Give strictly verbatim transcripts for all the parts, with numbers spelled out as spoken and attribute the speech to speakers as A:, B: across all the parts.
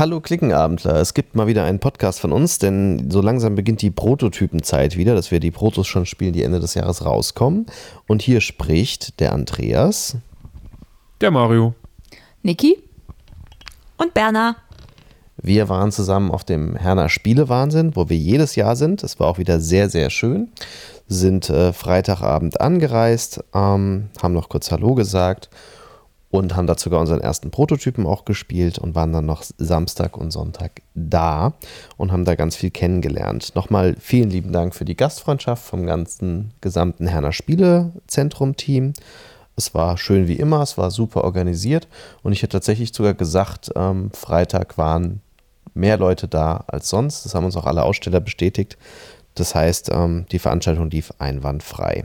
A: Hallo Klickenabendler, es gibt mal wieder einen Podcast von uns, denn so langsam beginnt die Prototypenzeit wieder, dass wir die Protos schon spielen, die Ende des Jahres rauskommen. Und hier spricht der Andreas,
B: der Mario,
C: Niki
D: und Berna.
A: Wir waren zusammen auf dem Herner Spielewahnsinn, wo wir jedes Jahr sind. Es war auch wieder sehr, sehr schön. Sind äh, Freitagabend angereist, ähm, haben noch kurz Hallo gesagt und haben dazu sogar unseren ersten Prototypen auch gespielt und waren dann noch Samstag und Sonntag da und haben da ganz viel kennengelernt. Nochmal vielen lieben Dank für die Gastfreundschaft vom ganzen gesamten Herner Spielezentrum-Team. Es war schön wie immer, es war super organisiert und ich hätte tatsächlich sogar gesagt, ähm, Freitag waren mehr Leute da als sonst. Das haben uns auch alle Aussteller bestätigt. Das heißt, ähm, die Veranstaltung lief einwandfrei.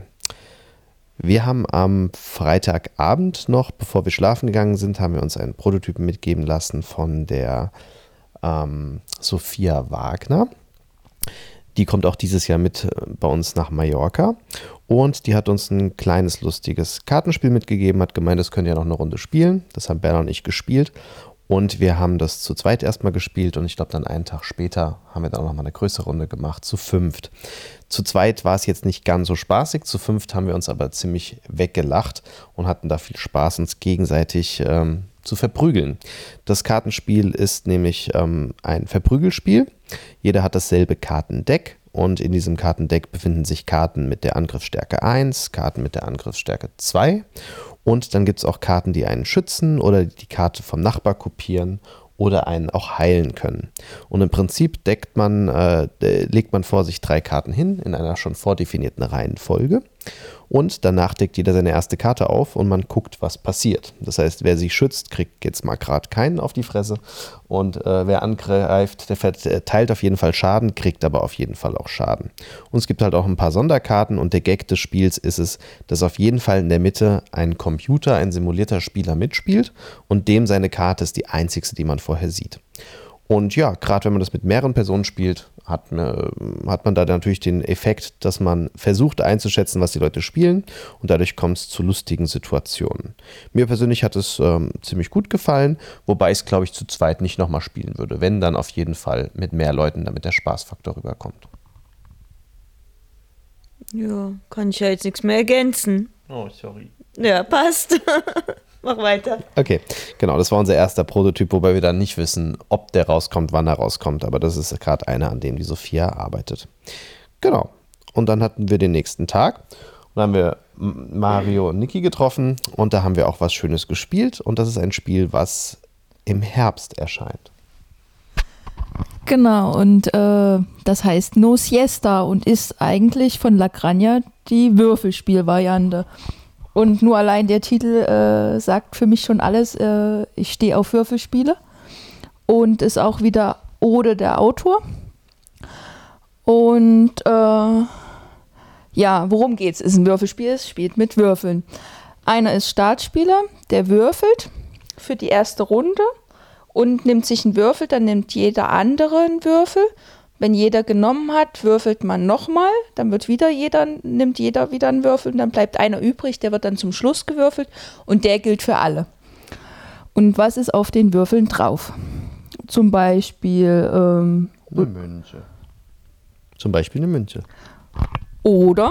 A: Wir haben am Freitagabend noch, bevor wir schlafen gegangen sind, haben wir uns einen Prototypen mitgeben lassen von der ähm, Sophia Wagner. Die kommt auch dieses Jahr mit bei uns nach Mallorca und die hat uns ein kleines, lustiges Kartenspiel mitgegeben, hat gemeint, das könnt ihr noch eine Runde spielen. Das haben Berna und ich gespielt und wir haben das zu zweit erstmal gespielt und ich glaube dann einen Tag später haben wir dann noch mal eine größere Runde gemacht, zu fünft. Zu zweit war es jetzt nicht ganz so spaßig, zu fünft haben wir uns aber ziemlich weggelacht und hatten da viel Spaß, uns gegenseitig ähm, zu verprügeln. Das Kartenspiel ist nämlich ähm, ein Verprügelspiel. Jeder hat dasselbe Kartendeck und in diesem Kartendeck befinden sich Karten mit der Angriffsstärke eins, Karten mit der Angriffsstärke zwei und dann gibt es auch Karten, die einen schützen oder die Karte vom Nachbar kopieren oder einen auch heilen können. Und im Prinzip deckt man, äh, legt man vor sich drei Karten hin in einer schon vordefinierten Reihenfolge und danach deckt jeder seine erste Karte auf und man guckt, was passiert. Das heißt, wer sich schützt, kriegt jetzt mal gerade keinen auf die Fresse und äh, wer angreift, der verteilt auf jeden Fall Schaden, kriegt aber auf jeden Fall auch Schaden. Und es gibt halt auch ein paar Sonderkarten und der Gag des Spiels ist es, dass auf jeden Fall in der Mitte ein Computer, ein simulierter Spieler mitspielt und dem seine Karte ist die einzigste, die man vorher sieht. Und ja, gerade wenn man das mit mehreren Personen spielt, hat, äh, hat man da natürlich den Effekt, dass man versucht einzuschätzen, was die Leute spielen und dadurch kommt es zu lustigen Situationen. Mir persönlich hat es ähm, ziemlich gut gefallen, wobei ich es, glaube ich, zu zweit nicht nochmal spielen würde. Wenn, dann auf jeden Fall mit mehr Leuten, damit der Spaßfaktor rüberkommt.
D: Ja, kann ich ja jetzt nichts mehr ergänzen.
A: Oh, sorry.
D: Ja, passt. Mach weiter.
A: Okay, genau, das war unser erster Prototyp, wobei wir dann nicht wissen, ob der rauskommt, wann er rauskommt, aber das ist gerade einer, an dem die Sophia arbeitet. Genau, und dann hatten wir den nächsten Tag und dann haben wir Mario und Niki getroffen und da haben wir auch was Schönes gespielt und das ist ein Spiel, was im Herbst erscheint.
C: Genau, und äh, das heißt No Siesta und ist eigentlich von La Granja die Würfelspielvariante. Und nur allein der Titel äh, sagt für mich schon alles. Äh, ich stehe auf Würfelspiele und ist auch wieder Ode der Autor. Und äh, ja, worum geht's? Ist ein Würfelspiel, es spielt mit Würfeln. Einer ist Startspieler, der würfelt für die erste Runde und nimmt sich einen Würfel, dann nimmt jeder andere einen Würfel. Wenn jeder genommen hat, würfelt man nochmal, dann wird wieder jeder, nimmt jeder wieder einen Würfel und dann bleibt einer übrig, der wird dann zum Schluss gewürfelt und der gilt für alle. Und was ist auf den Würfeln drauf? Zum Beispiel ähm,
A: eine Münze. Zum Beispiel eine Münze.
C: Oder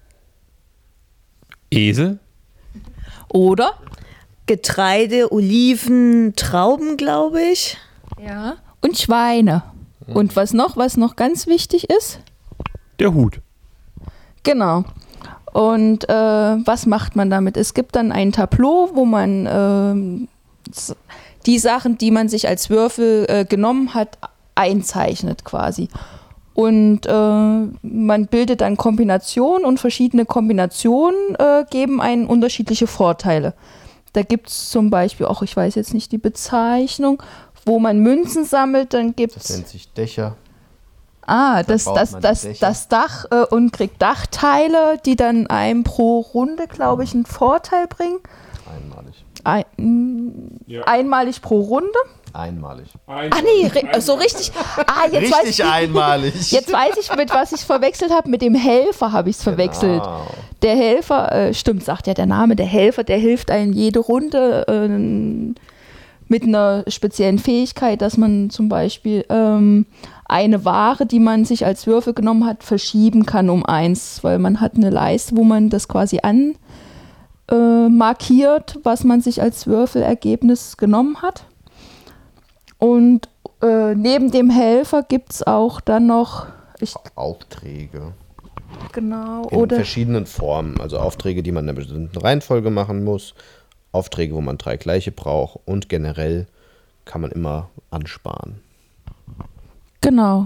B: Esel
C: oder
D: Getreide, Oliven, Trauben, glaube ich.
C: Ja. Und Schweine. Und was noch, was noch ganz wichtig ist?
B: der Hut.
C: Genau. Und äh, was macht man damit? Es gibt dann ein Tableau, wo man äh, die Sachen, die man sich als Würfel äh, genommen hat, einzeichnet quasi. Und äh, man bildet dann Kombinationen und verschiedene Kombinationen äh, geben einen unterschiedliche Vorteile. Da gibt es zum Beispiel auch, ich weiß jetzt nicht die Bezeichnung, wo man Münzen sammelt, dann gibt es...
A: Das nennt sich Dächer.
C: Ah, das, das, das, das Dach äh, und kriegt Dachteile, die dann einem pro Runde, glaube ich, einen Vorteil bringen.
A: Einmalig.
C: Ein,
B: Ja.
C: Einmalig pro Runde.
A: Einmalig.
C: Ah nee, ri- so richtig. Ah, jetzt
A: Richtig
C: weiß ich,
A: einmalig.
C: Jetzt weiß ich, mit was ich verwechselt habe. Mit dem Helfer habe ich es verwechselt.
A: Genau.
C: Der Helfer, äh, stimmt, sagt ja der Name, der Helfer, der hilft einem jede Runde äh, mit einer speziellen Fähigkeit, dass man zum Beispiel ähm, eine Ware, die man sich als Würfel genommen hat, verschieben kann um eins, weil man hat eine Leiste, wo man das quasi an äh, markiert, was man sich als Würfelergebnis genommen hat. Und äh, neben dem Helfer gibt es auch dann noch ich,
A: Aufträge.
C: Genau.
A: In
C: Oder
A: verschiedenen Formen. Also Aufträge, die man in einer bestimmten Reihenfolge machen muss. Aufträge, wo man drei gleiche braucht. Und generell kann man immer ansparen.
C: Genau.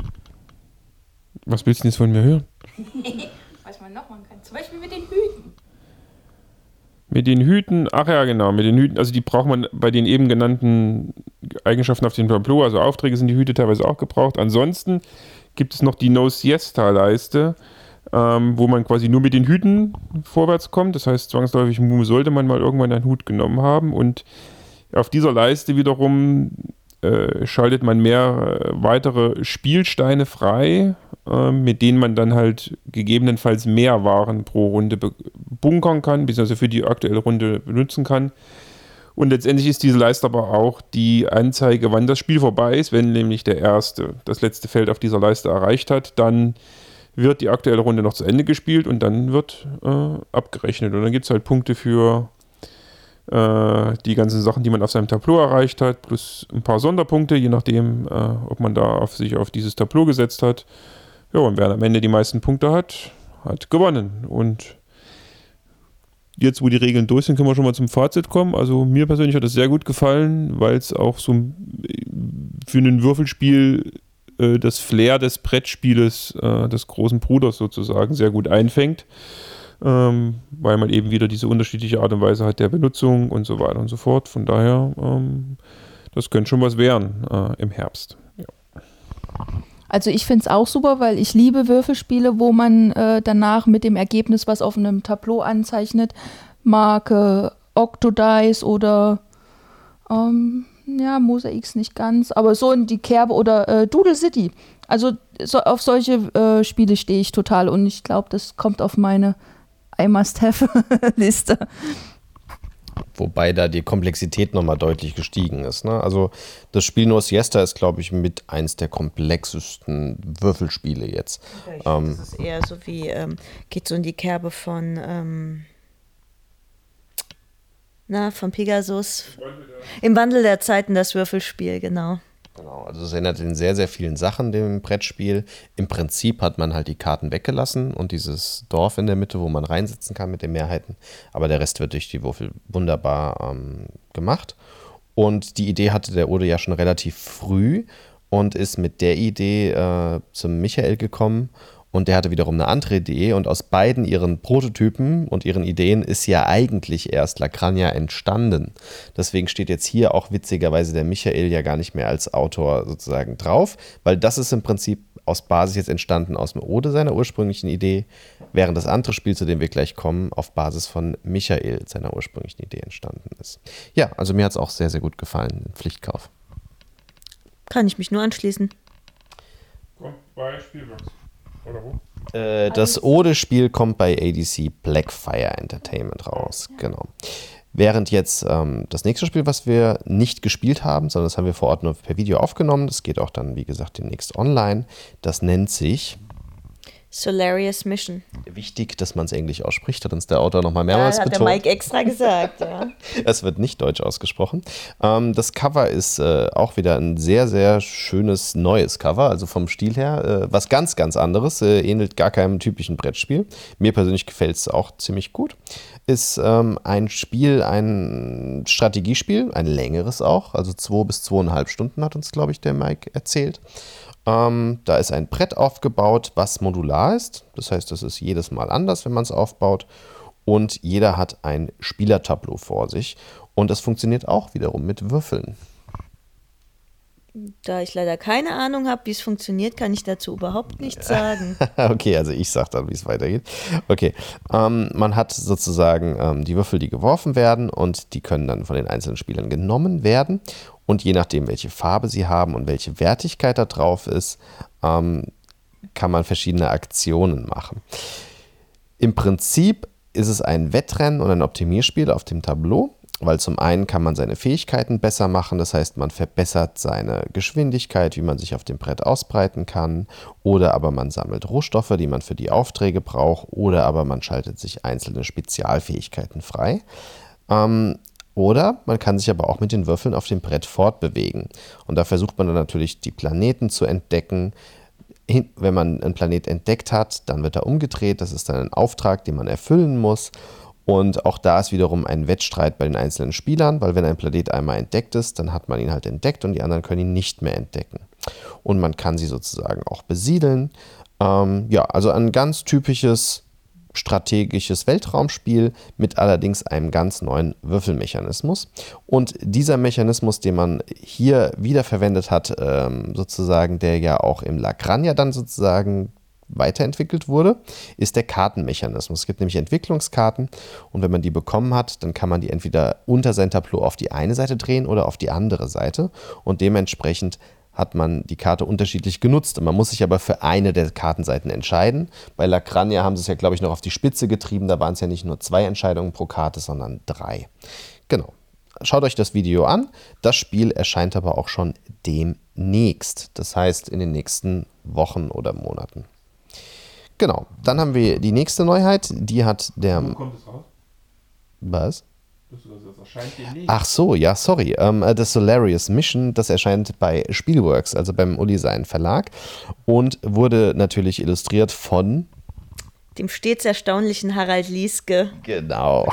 B: Was willst du jetzt von mir hören?
C: Was man noch machen kann. Zum Beispiel mit den Hüten.
B: Mit den Hüten, ach ja, genau, mit den Hüten, also die braucht man bei den eben genannten Eigenschaften auf dem Tableau, also Aufträge sind die Hüte teilweise auch gebraucht. Ansonsten gibt es noch die No-Siesta-Leiste, ähm, wo man quasi nur mit den Hüten vorwärts kommt. Das heißt, zwangsläufig sollte man mal irgendwann einen Hut genommen haben. Und auf dieser Leiste wiederum äh, schaltet man mehr äh, weitere Spielsteine frei, äh, mit denen man dann halt gegebenenfalls mehr Waren pro Runde be- bunkern kann, beziehungsweise für die aktuelle Runde benutzen kann. Und letztendlich ist diese Leiste aber auch die Anzeige, wann das Spiel vorbei ist. Wenn nämlich der Erste das letzte Feld auf dieser Leiste erreicht hat, dann wird die aktuelle Runde noch zu Ende gespielt und dann wird äh, abgerechnet. Und dann gibt es halt Punkte für äh, die ganzen Sachen, die man auf seinem Tableau erreicht hat, plus ein paar Sonderpunkte, je nachdem, äh, ob man da auf sich auf dieses Tableau gesetzt hat. Ja, und wer am Ende die meisten Punkte hat, hat gewonnen. Und jetzt, wo die Regeln durch sind, können wir schon mal zum Fazit kommen. Also mir persönlich hat das sehr gut gefallen, weil es auch so für ein Würfelspiel äh, das Flair des Brettspieles, äh, des großen Bruders sozusagen, sehr gut einfängt. Ähm, weil man eben wieder diese unterschiedliche Art und Weise hat der Benutzung und so weiter und so fort. Von daher, ähm, das könnte schon was werden äh, im Herbst. Ja.
C: Also ich finde es auch super, weil ich liebe Würfelspiele, wo man äh, danach mit dem Ergebnis, was auf einem Tableau anzeichnet, Marke Octodice oder ähm, ja, Mosaics nicht ganz, aber so in die Kerbe oder äh, Doodle City. Also so, auf solche äh, Spiele stehe ich total und ich glaube, das kommt auf meine I-Must-Have-Liste.
A: Wobei da die Komplexität nochmal deutlich gestiegen ist. Ne? Also das Spiel No Siesta ist, glaube ich, mit eins der komplexesten Würfelspiele jetzt.
D: Ja, ich
A: ähm,
D: find, das ist eher so wie, ähm, geht so in die Kerbe von, ähm, na, von Pegasus. Im Wandel der Zeiten das Würfelspiel, genau.
A: Genau, also es erinnert in sehr, sehr vielen Sachen dem Brettspiel. Im Prinzip hat man halt die Karten weggelassen und dieses Dorf in der Mitte, wo man reinsitzen kann mit den Mehrheiten. Aber der Rest wird durch die Würfel wunderbar ähm, gemacht. Und die Idee hatte der Ode ja schon relativ früh und ist mit der Idee äh, zum Michael gekommen. Und der hatte wiederum eine andere Idee und aus beiden ihren Prototypen und ihren Ideen ist ja eigentlich erst La Crania entstanden. Deswegen steht jetzt hier auch witzigerweise der Michael ja gar nicht mehr als Autor sozusagen drauf, weil das ist im Prinzip aus Basis jetzt entstanden aus dem Ode seiner ursprünglichen Idee, während das andere Spiel, zu dem wir gleich kommen, auf Basis von Michael seiner ursprünglichen Idee entstanden ist. Ja, also mir hat es auch sehr, sehr gut gefallen, Pflichtkauf.
D: Kann ich mich nur anschließen.
B: Kommt bei Spielbox. Oder wo?
A: Äh, das Ode-Spiel kommt bei A D C Blackfire Entertainment raus, genau. Während jetzt ähm, das nächste Spiel, was wir nicht gespielt haben, sondern das haben wir vor Ort nur per Video aufgenommen, das geht auch dann, wie gesagt, demnächst online, das nennt sich
D: Solarius Mission.
A: Wichtig, dass man es Englisch ausspricht, hat uns der Autor nochmal mehrmals
D: ja, hat
A: betont.
D: der Mike extra gesagt, ja.
A: Es wird nicht deutsch ausgesprochen. Ähm, das Cover ist äh, auch wieder ein sehr, sehr schönes neues Cover, also vom Stil her äh, was ganz, ganz anderes, äh, ähnelt gar keinem typischen Brettspiel. Mir persönlich gefällt es auch ziemlich gut. Ist ähm, ein Spiel, ein Strategiespiel, ein längeres auch, also zwei bis zweieinhalb Stunden hat uns, glaube ich, der Mike erzählt. Ähm, da ist ein Brett aufgebaut, was modular ist. Das heißt, das ist jedes Mal anders, wenn man es aufbaut. Und jeder hat ein Spielertableau vor sich. Und das funktioniert auch wiederum mit Würfeln.
D: Da ich leider keine Ahnung habe, wie es funktioniert, kann ich dazu überhaupt nichts sagen.
A: Okay, also ich sage dann, wie es weitergeht. Okay, ähm, man hat sozusagen ähm, die Würfel, die geworfen werden und die können dann von den einzelnen Spielern genommen werden. Und je nachdem, welche Farbe sie haben und welche Wertigkeit da drauf ist, ähm, kann man verschiedene Aktionen machen. Im Prinzip ist es ein Wettrennen und ein Optimierspiel auf dem Tableau. weil zum einen kann man seine Fähigkeiten besser machen, das heißt, man verbessert seine Geschwindigkeit, wie man sich auf dem Brett ausbreiten kann, oder aber man sammelt Rohstoffe, die man für die Aufträge braucht, oder aber man schaltet sich einzelne Spezialfähigkeiten frei. Ähm, Oder man kann sich aber auch mit den Würfeln auf dem Brett fortbewegen. Und da versucht man dann natürlich die Planeten zu entdecken. Wenn man einen Planet entdeckt hat, dann wird er umgedreht. Das ist dann ein Auftrag, den man erfüllen muss. Und auch da ist wiederum ein Wettstreit bei den einzelnen Spielern, weil wenn ein Planet einmal entdeckt ist, dann hat man ihn halt entdeckt und die anderen können ihn nicht mehr entdecken. Und man kann sie sozusagen auch besiedeln. Ähm, ja, also ein ganz typisches strategisches Weltraumspiel mit allerdings einem ganz neuen Würfelmechanismus. Und dieser Mechanismus, den man hier wiederverwendet hat, ähm, sozusagen, der ja auch im La Granja dann sozusagen weiterentwickelt wurde, ist der Kartenmechanismus. Es gibt nämlich Entwicklungskarten und wenn man die bekommen hat, dann kann man die entweder unter sein Tableau auf die eine Seite drehen oder auf die andere Seite und dementsprechend hat man die Karte unterschiedlich genutzt. Und man muss sich aber für eine der Kartenseiten entscheiden. Bei La Granja haben sie es ja, glaube ich, noch auf die Spitze getrieben. Da waren es ja nicht nur zwei Entscheidungen pro Karte, sondern drei. Genau. Schaut euch das Video an. Das Spiel erscheint aber auch schon demnächst. Das heißt in den nächsten Wochen oder Monaten. Genau. Dann haben wir die nächste Neuheit. Die hat der...
B: Wo kommt es raus?
A: Was?
B: Das erscheint demnächst.
A: Ach so, ja, sorry. Ähm, das Solarius Mission, das erscheint bei Spielworks, also beim Uli Sein Verlag und wurde natürlich illustriert von
D: dem stets erstaunlichen Harald Lieske.
A: Genau.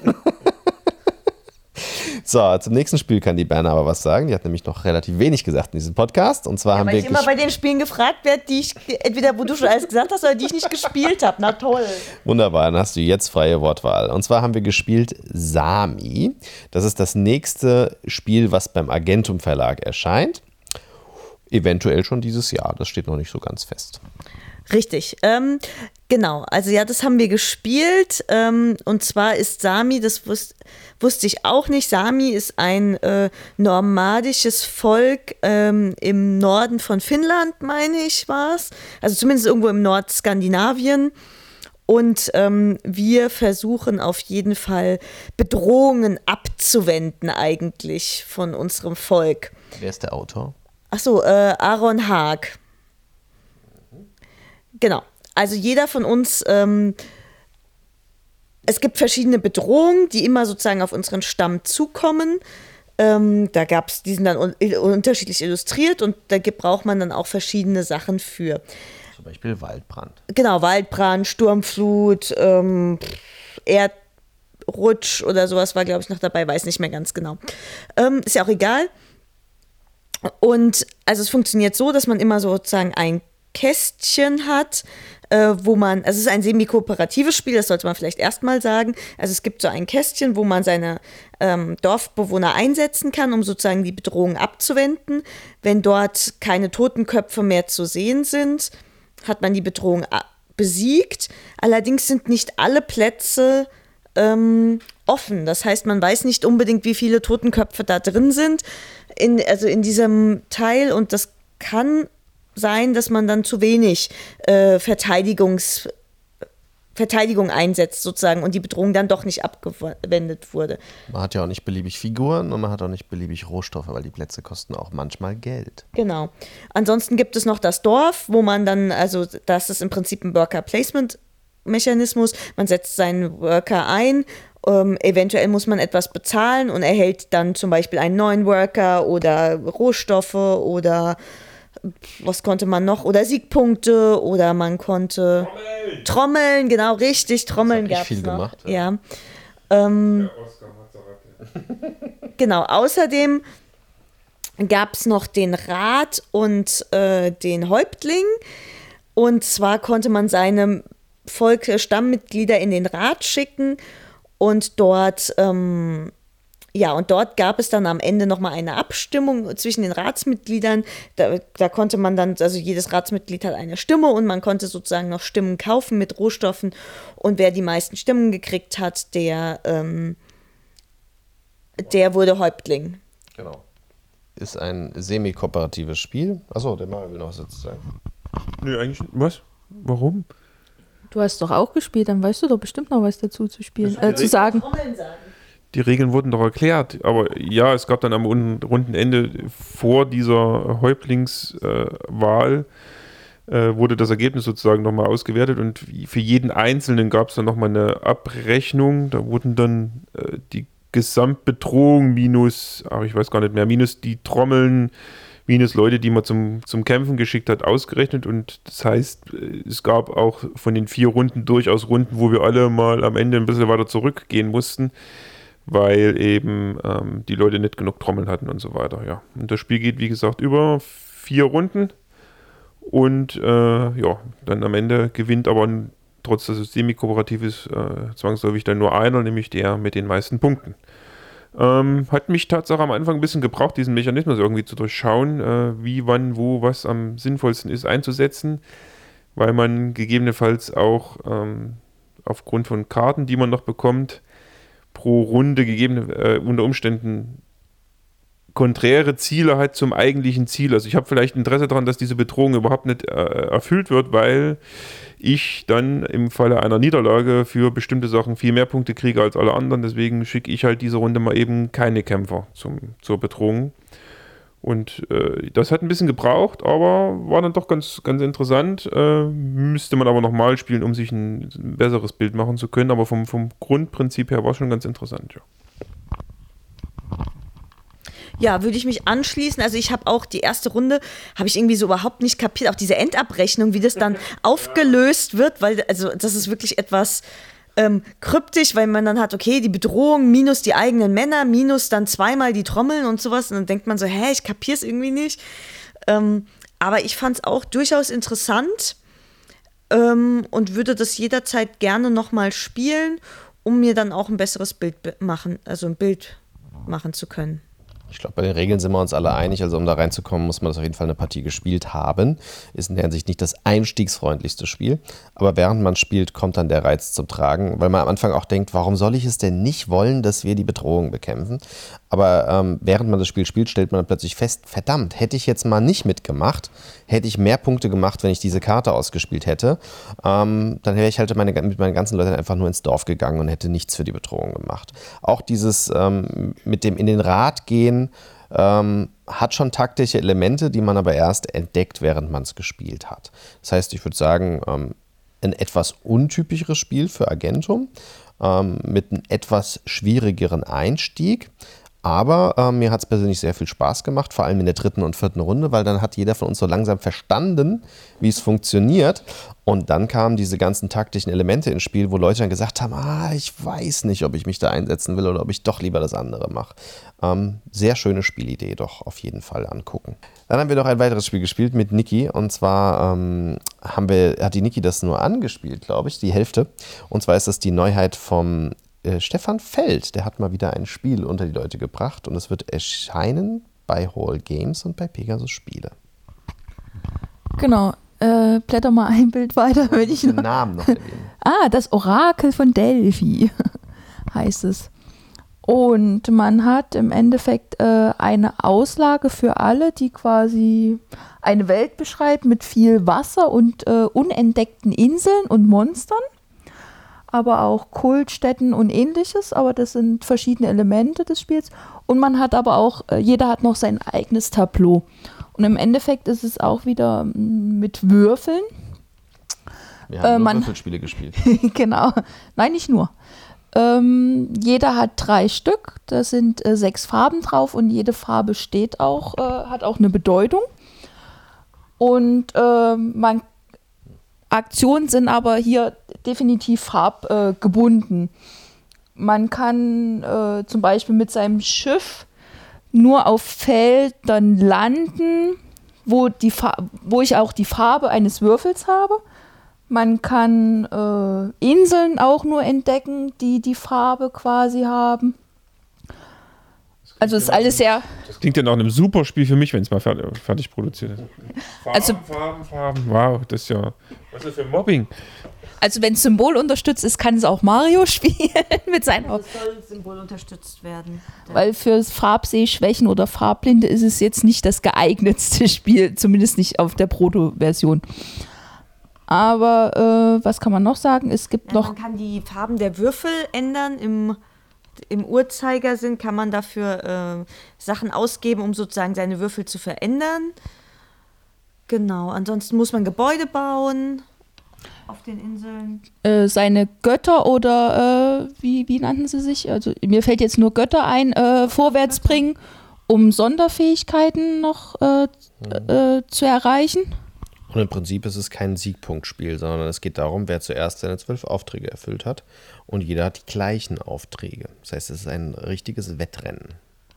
A: So, zum nächsten Spiel kann die Berna aber was sagen. Die hat nämlich noch relativ wenig gesagt in diesem Podcast. Und zwar
D: Ja,
A: haben
D: weil
A: wir
D: ich immer bei den Spielen gefragt werde, die ich entweder wo du schon alles gesagt hast oder die ich nicht gespielt habe. Na toll.
A: Wunderbar, dann hast du jetzt freie Wortwahl. Und zwar haben wir gespielt Sami. Das ist das nächste Spiel, was beim Argentum Verlag erscheint. Eventuell schon dieses Jahr. Das steht noch nicht so ganz fest.
D: Richtig, ähm, genau, also ja, das haben wir gespielt ähm, und zwar ist Sami, das wus- wusste ich auch nicht, Sami ist ein äh, nomadisches Volk ähm, im Norden von Finnland, meine ich, war es, also zumindest irgendwo im Nordskandinavien und ähm, wir versuchen auf jeden Fall Bedrohungen abzuwenden eigentlich von unserem Volk.
A: Wer ist der Autor?
D: Achso, äh, Aaron Haag. Genau, also jeder von uns, ähm, es gibt verschiedene Bedrohungen, die immer sozusagen auf unseren Stamm zukommen. Ähm, da gab es, die sind dann un- unterschiedlich illustriert und da gibt, braucht man dann auch verschiedene Sachen für.
A: Zum Beispiel Waldbrand.
D: Genau, Waldbrand, Sturmflut, ähm, Erdrutsch oder sowas war, glaube ich, noch dabei, weiß nicht mehr ganz genau. Ähm, ist ja auch egal. Und also es funktioniert so, dass man immer sozusagen ein Kästchen hat, äh, wo man, also es ist ein semi-kooperatives Spiel, das sollte man vielleicht erstmal sagen. Also es gibt so ein Kästchen, wo man seine ähm, Dorfbewohner einsetzen kann, um sozusagen die Bedrohung abzuwenden. Wenn dort keine Totenköpfe mehr zu sehen sind, hat man die Bedrohung a- besiegt. Allerdings sind nicht alle Plätze ähm, offen. Das heißt, man weiß nicht unbedingt, wie viele Totenköpfe da drin sind, in, also in diesem Teil. Und das kann sein, dass man dann zu wenig äh, Verteidigungs, Verteidigung einsetzt sozusagen und die Bedrohung dann doch nicht abgewendet wurde.
A: Man hat ja auch nicht beliebig Figuren und man hat auch nicht beliebig Rohstoffe, weil die Plätze kosten auch manchmal Geld.
D: Genau. Ansonsten gibt es noch das Dorf, wo man dann, also das ist im Prinzip ein Worker-Placement-Mechanismus. Man setzt seinen Worker ein, ähm, eventuell muss man etwas bezahlen und erhält dann zum Beispiel einen neuen Worker oder Rohstoffe oder was konnte man noch? Oder Siegpunkte oder man konnte Trommeln, Trommeln genau, richtig, Trommeln gab es
A: viel
D: noch.
A: gemacht. Ja.
D: Ja. Ähm, genau, außerdem gab es noch den Rat und äh, den Häuptling und zwar konnte man seine Volk, Stammmitglieder in den Rat schicken und dort ähm, Ja, und dort gab es dann am Ende nochmal eine Abstimmung zwischen den Ratsmitgliedern. Da, da konnte man dann, also jedes Ratsmitglied hat eine Stimme und man konnte sozusagen noch Stimmen kaufen mit Rohstoffen. Und wer die meisten Stimmen gekriegt hat, der, ähm, der wurde Häuptling.
A: Genau. Ist ein semi-kooperatives Spiel. Achso, der Mario will noch was dazu sagen.
B: Nö, eigentlich nicht. Was? Warum?
C: Du hast doch auch gespielt, dann weißt du doch bestimmt noch was dazu zu spielen, äh, zu sagen.
B: die Regeln wurden doch erklärt. Aber ja, es gab dann am runden Ende vor dieser Häuptlingswahl äh, wurde das Ergebnis sozusagen nochmal ausgewertet und für jeden Einzelnen gab es dann nochmal eine Abrechnung. Da wurden dann äh, die Gesamtbedrohung minus, ach ich weiß gar nicht mehr, minus die Trommeln, minus Leute, die man zum, zum Kämpfen geschickt hat, ausgerechnet. Und das heißt, es gab auch von den vier Runden durchaus Runden, wo wir alle mal am Ende ein bisschen weiter zurückgehen mussten, weil eben ähm, die Leute nicht genug Trommeln hatten und so weiter. Ja. Und das Spiel geht, wie gesagt, über vier Runden. Und äh, ja, dann am Ende gewinnt aber trotz dass es semi-kooperativ ist, äh, zwangsläufig dann nur einer, nämlich der mit den meisten Punkten. Ähm, hat mich tatsächlich am Anfang ein bisschen gebraucht, diesen Mechanismus irgendwie zu durchschauen, äh, wie, wann, wo, was am sinnvollsten ist einzusetzen, weil man gegebenenfalls auch ähm, aufgrund von Karten, die man noch bekommt, pro Runde gegeben, äh, unter Umständen konträre Ziele hat zum eigentlichen Ziel. Also ich habe vielleicht Interesse daran, dass diese Bedrohung überhaupt nicht äh, erfüllt wird, weil ich dann im Falle einer Niederlage für bestimmte Sachen viel mehr Punkte kriege als alle anderen. Deswegen schicke ich halt diese Runde mal eben keine Kämpfer zum, zur Bedrohung. Und äh, das hat ein bisschen gebraucht, aber war dann doch ganz, ganz interessant. Äh, müsste man aber nochmal spielen, um sich ein, ein besseres Bild machen zu können. Aber vom, vom Grundprinzip her war es schon ganz interessant, ja.
D: Ja, würde ich mich anschließen. Also ich habe auch die erste Runde, habe ich irgendwie so überhaupt nicht kapiert, auch diese Endabrechnung, wie das dann aufgelöst wird, weil also das ist wirklich etwas ähm, kryptisch, weil man dann hat, okay, die Bedrohung minus die eigenen Männer, minus dann zweimal die Trommeln und sowas. Und dann denkt man so, hä, ich kapiere es irgendwie nicht. Ähm, aber ich fand es auch durchaus interessant ähm, und würde das jederzeit gerne nochmal spielen, um mir dann auch ein besseres Bild machen, also ein Bild machen zu können.
A: Ich glaube, bei den Regeln sind wir uns alle einig. Also um da reinzukommen, muss man das auf jeden Fall eine Partie gespielt haben. Ist in der Hinsicht nicht das einstiegsfreundlichste Spiel. Aber während man spielt, kommt dann der Reiz zum Tragen. Weil man am Anfang auch denkt, warum soll ich es denn nicht wollen, dass wir die Bedrohung bekämpfen? Aber ähm, während man das Spiel spielt, stellt man dann plötzlich fest, verdammt, hätte ich jetzt mal nicht mitgemacht, hätte ich mehr Punkte gemacht, wenn ich diese Karte ausgespielt hätte. Ähm, dann wäre ich halt meine, mit meinen ganzen Leuten einfach nur ins Dorf gegangen und hätte nichts für die Bedrohung gemacht. Auch dieses ähm, mit dem in den Rat gehen ähm, hat schon taktische Elemente, die man aber erst entdeckt, während man es gespielt hat. Das heißt, ich würde sagen, ähm, ein etwas untypischeres Spiel für Argentum ähm, mit einem etwas schwierigeren Einstieg. Aber äh, mir hat es persönlich sehr viel Spaß gemacht, vor allem in der dritten und vierten Runde, weil dann hat jeder von uns so langsam verstanden, wie es funktioniert. Und dann kamen diese ganzen taktischen Elemente ins Spiel, wo Leute dann gesagt haben, ah, ich weiß nicht, ob ich mich da einsetzen will oder ob ich doch lieber das andere mache. Ähm, sehr schöne Spielidee, doch auf jeden Fall angucken. Dann haben wir noch ein weiteres Spiel gespielt mit Niki. Und zwar ähm, haben wir, hat die Niki das nur angespielt, glaube ich, die Hälfte. Und zwar ist das die Neuheit vom Stefan Feld, der hat mal wieder ein Spiel unter die Leute gebracht und es wird erscheinen bei Hall Games und bei Pegasus Spiele.
C: Genau, äh, blätter mal ein Bild weiter, würde ich
A: den
C: noch.
A: Namen noch erwähnen.
C: Ah, das Orakel von Delphi heißt es. Und man hat im Endeffekt äh, eine Auslage für alle, die quasi eine Welt beschreibt mit viel Wasser und äh, unentdeckten Inseln und Monstern. Aber auch Kultstätten und ähnliches, aber das sind verschiedene Elemente des Spiels. Und man hat aber auch, jeder hat noch sein eigenes Tableau. Und im Endeffekt ist es auch wieder mit Würfeln.
A: Wir haben
C: äh,
A: nur
C: man,
A: Würfelspiele gespielt.
C: Genau, nein, nicht nur. Ähm, jeder hat drei Stück, da sind äh, sechs Farben drauf und jede Farbe steht auch, äh, hat auch eine Bedeutung. Und äh, man Aktionen sind aber hier definitiv farbgebunden. Äh, Man kann äh, zum Beispiel mit seinem Schiff nur auf Feldern landen, wo, die wo ich auch die Farbe eines Würfels habe. Man kann äh, Inseln auch nur entdecken, die die Farbe quasi haben. Also ist alles sehr...
B: Das klingt ja nach einem super Spiel für mich, wenn es mal fertig, fertig produziert ist. Farben,
C: also,
B: Farben, Farben. Wow, das ist ja... Was ist das für Mobbing?
C: Also wenn Symbol unterstützt ist, kann es auch Mario spielen mit seiner...
D: Es soll Symbol unterstützt werden.
C: Weil für Farbsehschwächen oder Farbblinde ist es jetzt nicht das geeignetste Spiel, zumindest nicht auf der Proto-Version. Aber äh, was kann man noch sagen? Es gibt
D: Ja,
C: noch...
D: man kann die Farben der Würfel ändern im im Uhrzeigersinn kann man dafür äh, Sachen ausgeben, um sozusagen seine Würfel zu verändern. Genau, ansonsten muss man Gebäude bauen auf den Inseln.
C: Äh, seine Götter oder äh, wie, wie nannten sie sich? Also mir fällt jetzt nur Götter ein, äh, vorwärts bringen, um Sonderfähigkeiten noch äh, mhm. äh, zu erreichen.
A: Und im Prinzip ist es kein Siegpunktspiel, sondern es geht darum, wer zuerst seine zwölf Aufträge erfüllt hat. Und jeder hat die gleichen Aufträge. Das heißt, es ist ein richtiges Wettrennen.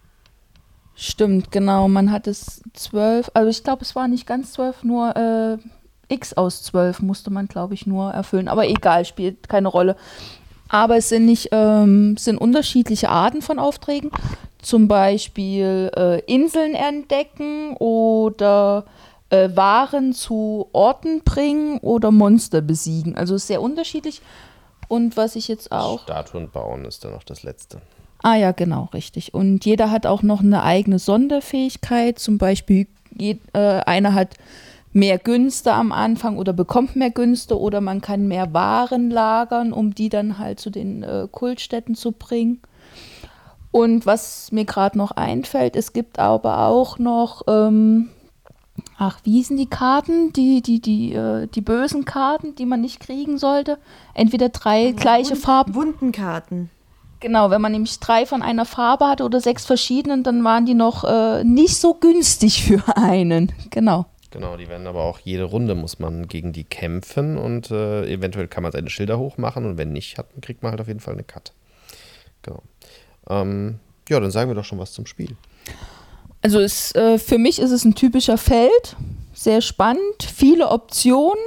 C: Stimmt, genau. Man hat es zwölf, also ich glaube, es war nicht ganz zwölf, nur äh, X aus zwölf musste man, glaube ich, nur erfüllen. Aber egal, spielt keine Rolle. Aber es sind nicht, ähm, sind unterschiedliche Arten von Aufträgen. Zum Beispiel äh, Inseln entdecken oder äh, Waren zu Orten bringen oder Monster besiegen. Also ist sehr unterschiedlich. Und was ich jetzt auch...
A: Statuen bauen ist dann noch das Letzte.
C: Ah ja, genau, richtig. Und jeder hat auch noch eine eigene Sonderfähigkeit. Zum Beispiel, je, äh, einer hat mehr Günste am Anfang oder bekommt mehr Günste oder man kann mehr Waren lagern, um die dann halt zu den äh, Kultstätten zu bringen. Und was mir gerade noch einfällt, es gibt aber auch noch, ähm, ach, wie hießen die Karten? Die, die, die, äh, die bösen Karten, die man nicht kriegen sollte. Entweder drei ja, gleiche
D: Wund-
C: Farben.
D: Wundenkarten.
C: Genau, wenn man nämlich drei von einer Farbe hatte oder sechs verschiedenen, dann waren die noch äh, nicht so günstig für einen. Genau.
A: Genau, die werden aber auch jede Runde muss man gegen die kämpfen und äh, eventuell kann man seine Schilder hochmachen und wenn nicht, hat, kriegt man halt auf jeden Fall eine Cut. Genau. Ähm, ja, dann sagen wir doch schon was zum Spiel.
C: Also es, äh, für mich ist es ein typischer Feld, sehr spannend, viele Optionen.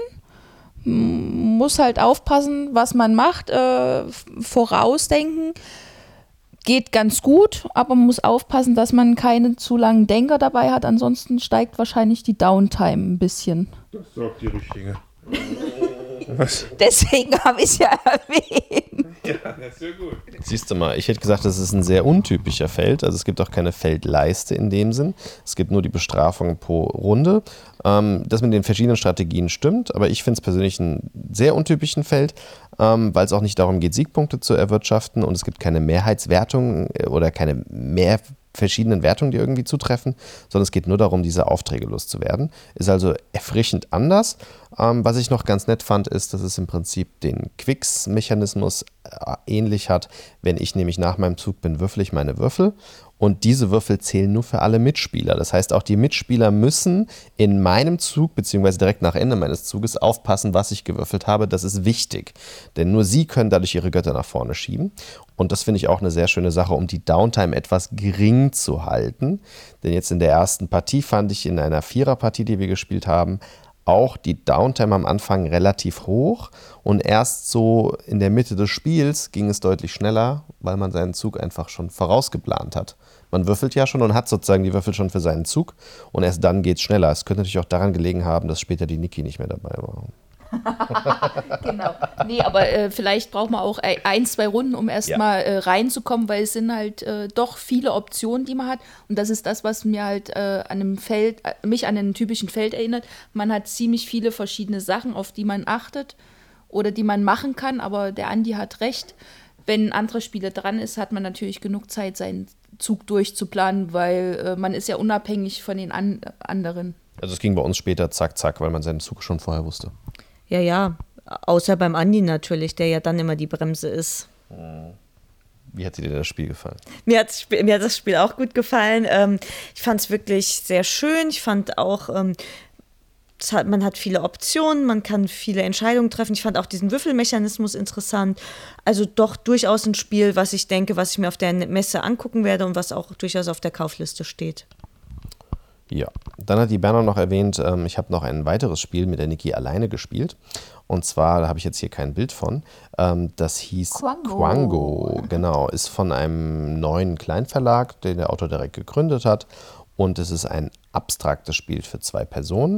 C: Muss halt aufpassen, was man macht, äh, vorausdenken. Geht ganz gut, aber man muss aufpassen, dass man keine zu langen Denker dabei hat. Ansonsten steigt wahrscheinlich die Downtime ein bisschen.
B: Das sagt die Richtige. Was?
C: Deswegen habe ich es ja erwähnt.
B: Ja, das ist ja gut.
A: Siehst du mal, ich hätte gesagt, das ist ein sehr untypischer Feld. Also es gibt auch keine Feldleiste in dem Sinn. Es gibt nur die Bestrafung pro Runde. Ähm, das mit den verschiedenen Strategien stimmt, aber ich finde es persönlich einen sehr untypischen Feld, ähm, weil es auch nicht darum geht, Siegpunkte zu erwirtschaften und es gibt keine Mehrheitswertung oder keine mehr verschiedenen Wertungen, die irgendwie zutreffen, sondern es geht nur darum, diese Aufträge loszuwerden. Ist also erfrischend anders. Ähm, was ich noch ganz nett fand, ist, dass es im Prinzip den Quicks-Mechanismus äh, ähnlich hat. Wenn ich nämlich nach meinem Zug bin, würfel ich meine Würfel und diese Würfel zählen nur für alle Mitspieler. Das heißt, auch die Mitspieler müssen in meinem Zug, beziehungsweise direkt nach Ende meines Zuges, aufpassen, was ich gewürfelt habe. Das ist wichtig, denn nur sie können dadurch ihre Götter nach vorne schieben. Und das finde ich auch eine sehr schöne Sache, um die Downtime etwas gering zu halten. Denn jetzt in der ersten Partie fand ich in einer Viererpartie, die wir gespielt haben, auch die Downtime am Anfang relativ hoch. Und erst so in der Mitte des Spiels ging es deutlich schneller, weil man seinen Zug einfach schon vorausgeplant hat. Man würfelt ja schon und hat sozusagen die Würfel schon für seinen Zug. Und erst dann geht es schneller. Es könnte natürlich auch daran gelegen haben, dass später die Niki nicht mehr dabei war.
C: Genau. Nee, aber äh, vielleicht braucht man auch ein, zwei Runden, um erstmal ja. äh, reinzukommen, weil es sind halt äh, doch viele Optionen, die man hat. Und das ist das, was mir halt äh, an einem Feld, äh, mich an einem typischen Feld erinnert. Man hat ziemlich viele verschiedene Sachen, auf die man achtet oder die man machen kann, aber der Andi hat recht. Wenn ein anderer Spieler dran ist, hat man natürlich genug Zeit, seinen Zug durchzuplanen, weil äh, man ist ja unabhängig von den an- anderen.
A: Also es ging bei uns später zack, zack, weil man seinen Zug schon vorher wusste.
D: Ja, ja, außer beim Andi natürlich, der ja dann immer die Bremse ist.
A: Wie hat dir denn das Spiel gefallen?
D: Mir hat, mir hat das Spiel auch gut gefallen. Ähm, ich fand es wirklich sehr schön. Ich fand auch, ähm, hat, man hat viele Optionen, man kann viele Entscheidungen treffen. Ich fand auch diesen Würfelmechanismus interessant. Also doch durchaus ein Spiel, was ich denke, was ich mir auf der Messe angucken werde und was auch durchaus auf der Kaufliste steht.
A: Ja, dann hat die Berner noch erwähnt, ähm, ich habe noch ein weiteres Spiel mit der Niki alleine gespielt. Und zwar, da habe ich jetzt hier kein Bild von, ähm, das hieß
C: Quango.
A: Quango. Genau, ist von einem neuen Kleinverlag, den der Autor direkt gegründet hat. Und es ist ein abstraktes Spiel für zwei Personen,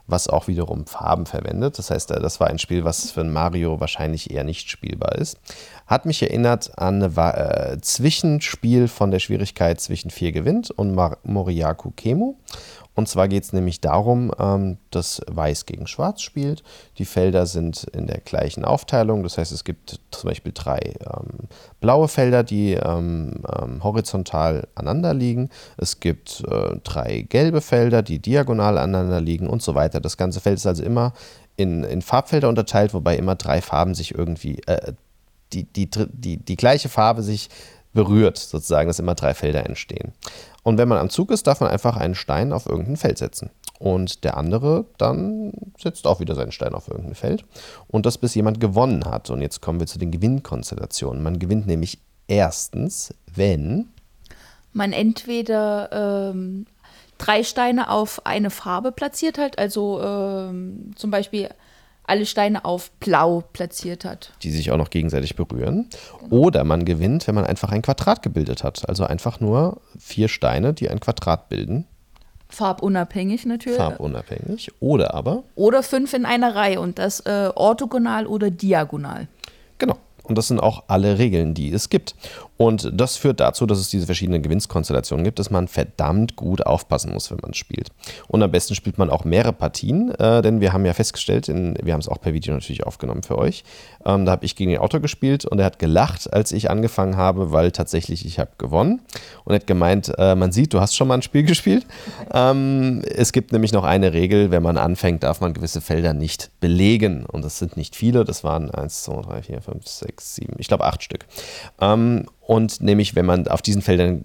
A: was auch wiederum Farben verwendet. Das heißt, das war ein Spiel, was für ein Mario wahrscheinlich eher nicht spielbar ist. Hat mich erinnert an ein äh, Zwischenspiel von der Schwierigkeit zwischen vier gewinnt und Mar- Moriyaku Kemu. Und zwar geht es nämlich darum, ähm, dass Weiß gegen Schwarz spielt. Die Felder sind in der gleichen Aufteilung. Das heißt, es gibt zum Beispiel drei ähm, blaue Felder, die ähm, ähm, horizontal aneinander liegen. Es gibt äh, drei gelbe Felder, die diagonal aneinander liegen und so weiter. Das ganze Feld ist also immer in, in Farbfelder unterteilt, wobei immer drei Farben sich irgendwie, äh, die, die, die, die gleiche Farbe sich berührt, sozusagen, dass immer drei Felder entstehen. Und wenn man am Zug ist, darf man einfach einen Stein auf irgendein Feld setzen. Und der andere dann setzt auch wieder seinen Stein auf irgendein Feld. Und das, bis jemand gewonnen hat. Und jetzt kommen wir zu den Gewinnkonstellationen. Man gewinnt nämlich erstens, wenn
C: man entweder ähm, drei Steine auf eine Farbe platziert hat, also ähm, zum Beispiel alle Steine auf Blau platziert hat.
A: Die sich auch noch gegenseitig berühren. Oder man gewinnt, wenn man einfach ein Quadrat gebildet hat. Also einfach nur vier Steine, die ein Quadrat bilden.
C: Farbunabhängig natürlich.
A: Farbunabhängig. Oder aber.
C: Oder fünf in einer Reihe und das äh, orthogonal oder diagonal.
A: Genau. Und das sind auch alle Regeln, die es gibt. Und das führt dazu, dass es diese verschiedenen Gewinnskonstellationen gibt, dass man verdammt gut aufpassen muss, wenn man spielt. Und am besten spielt man auch mehrere Partien, äh, denn wir haben ja festgestellt, in, wir haben es auch per Video natürlich aufgenommen für euch, ähm, da habe ich gegen den Autor gespielt und er hat gelacht, als ich angefangen habe, weil tatsächlich ich habe gewonnen. Und er hat gemeint, äh, man sieht, du hast schon mal ein Spiel gespielt. Ähm, es gibt nämlich noch eine Regel, wenn man anfängt, darf man gewisse Felder nicht belegen. Und das sind nicht viele, das waren eins, zwei, drei, vier, fünf, sechs, sieben, ich glaube acht Stück. Ähm, Und nämlich, wenn man auf diesen Feldern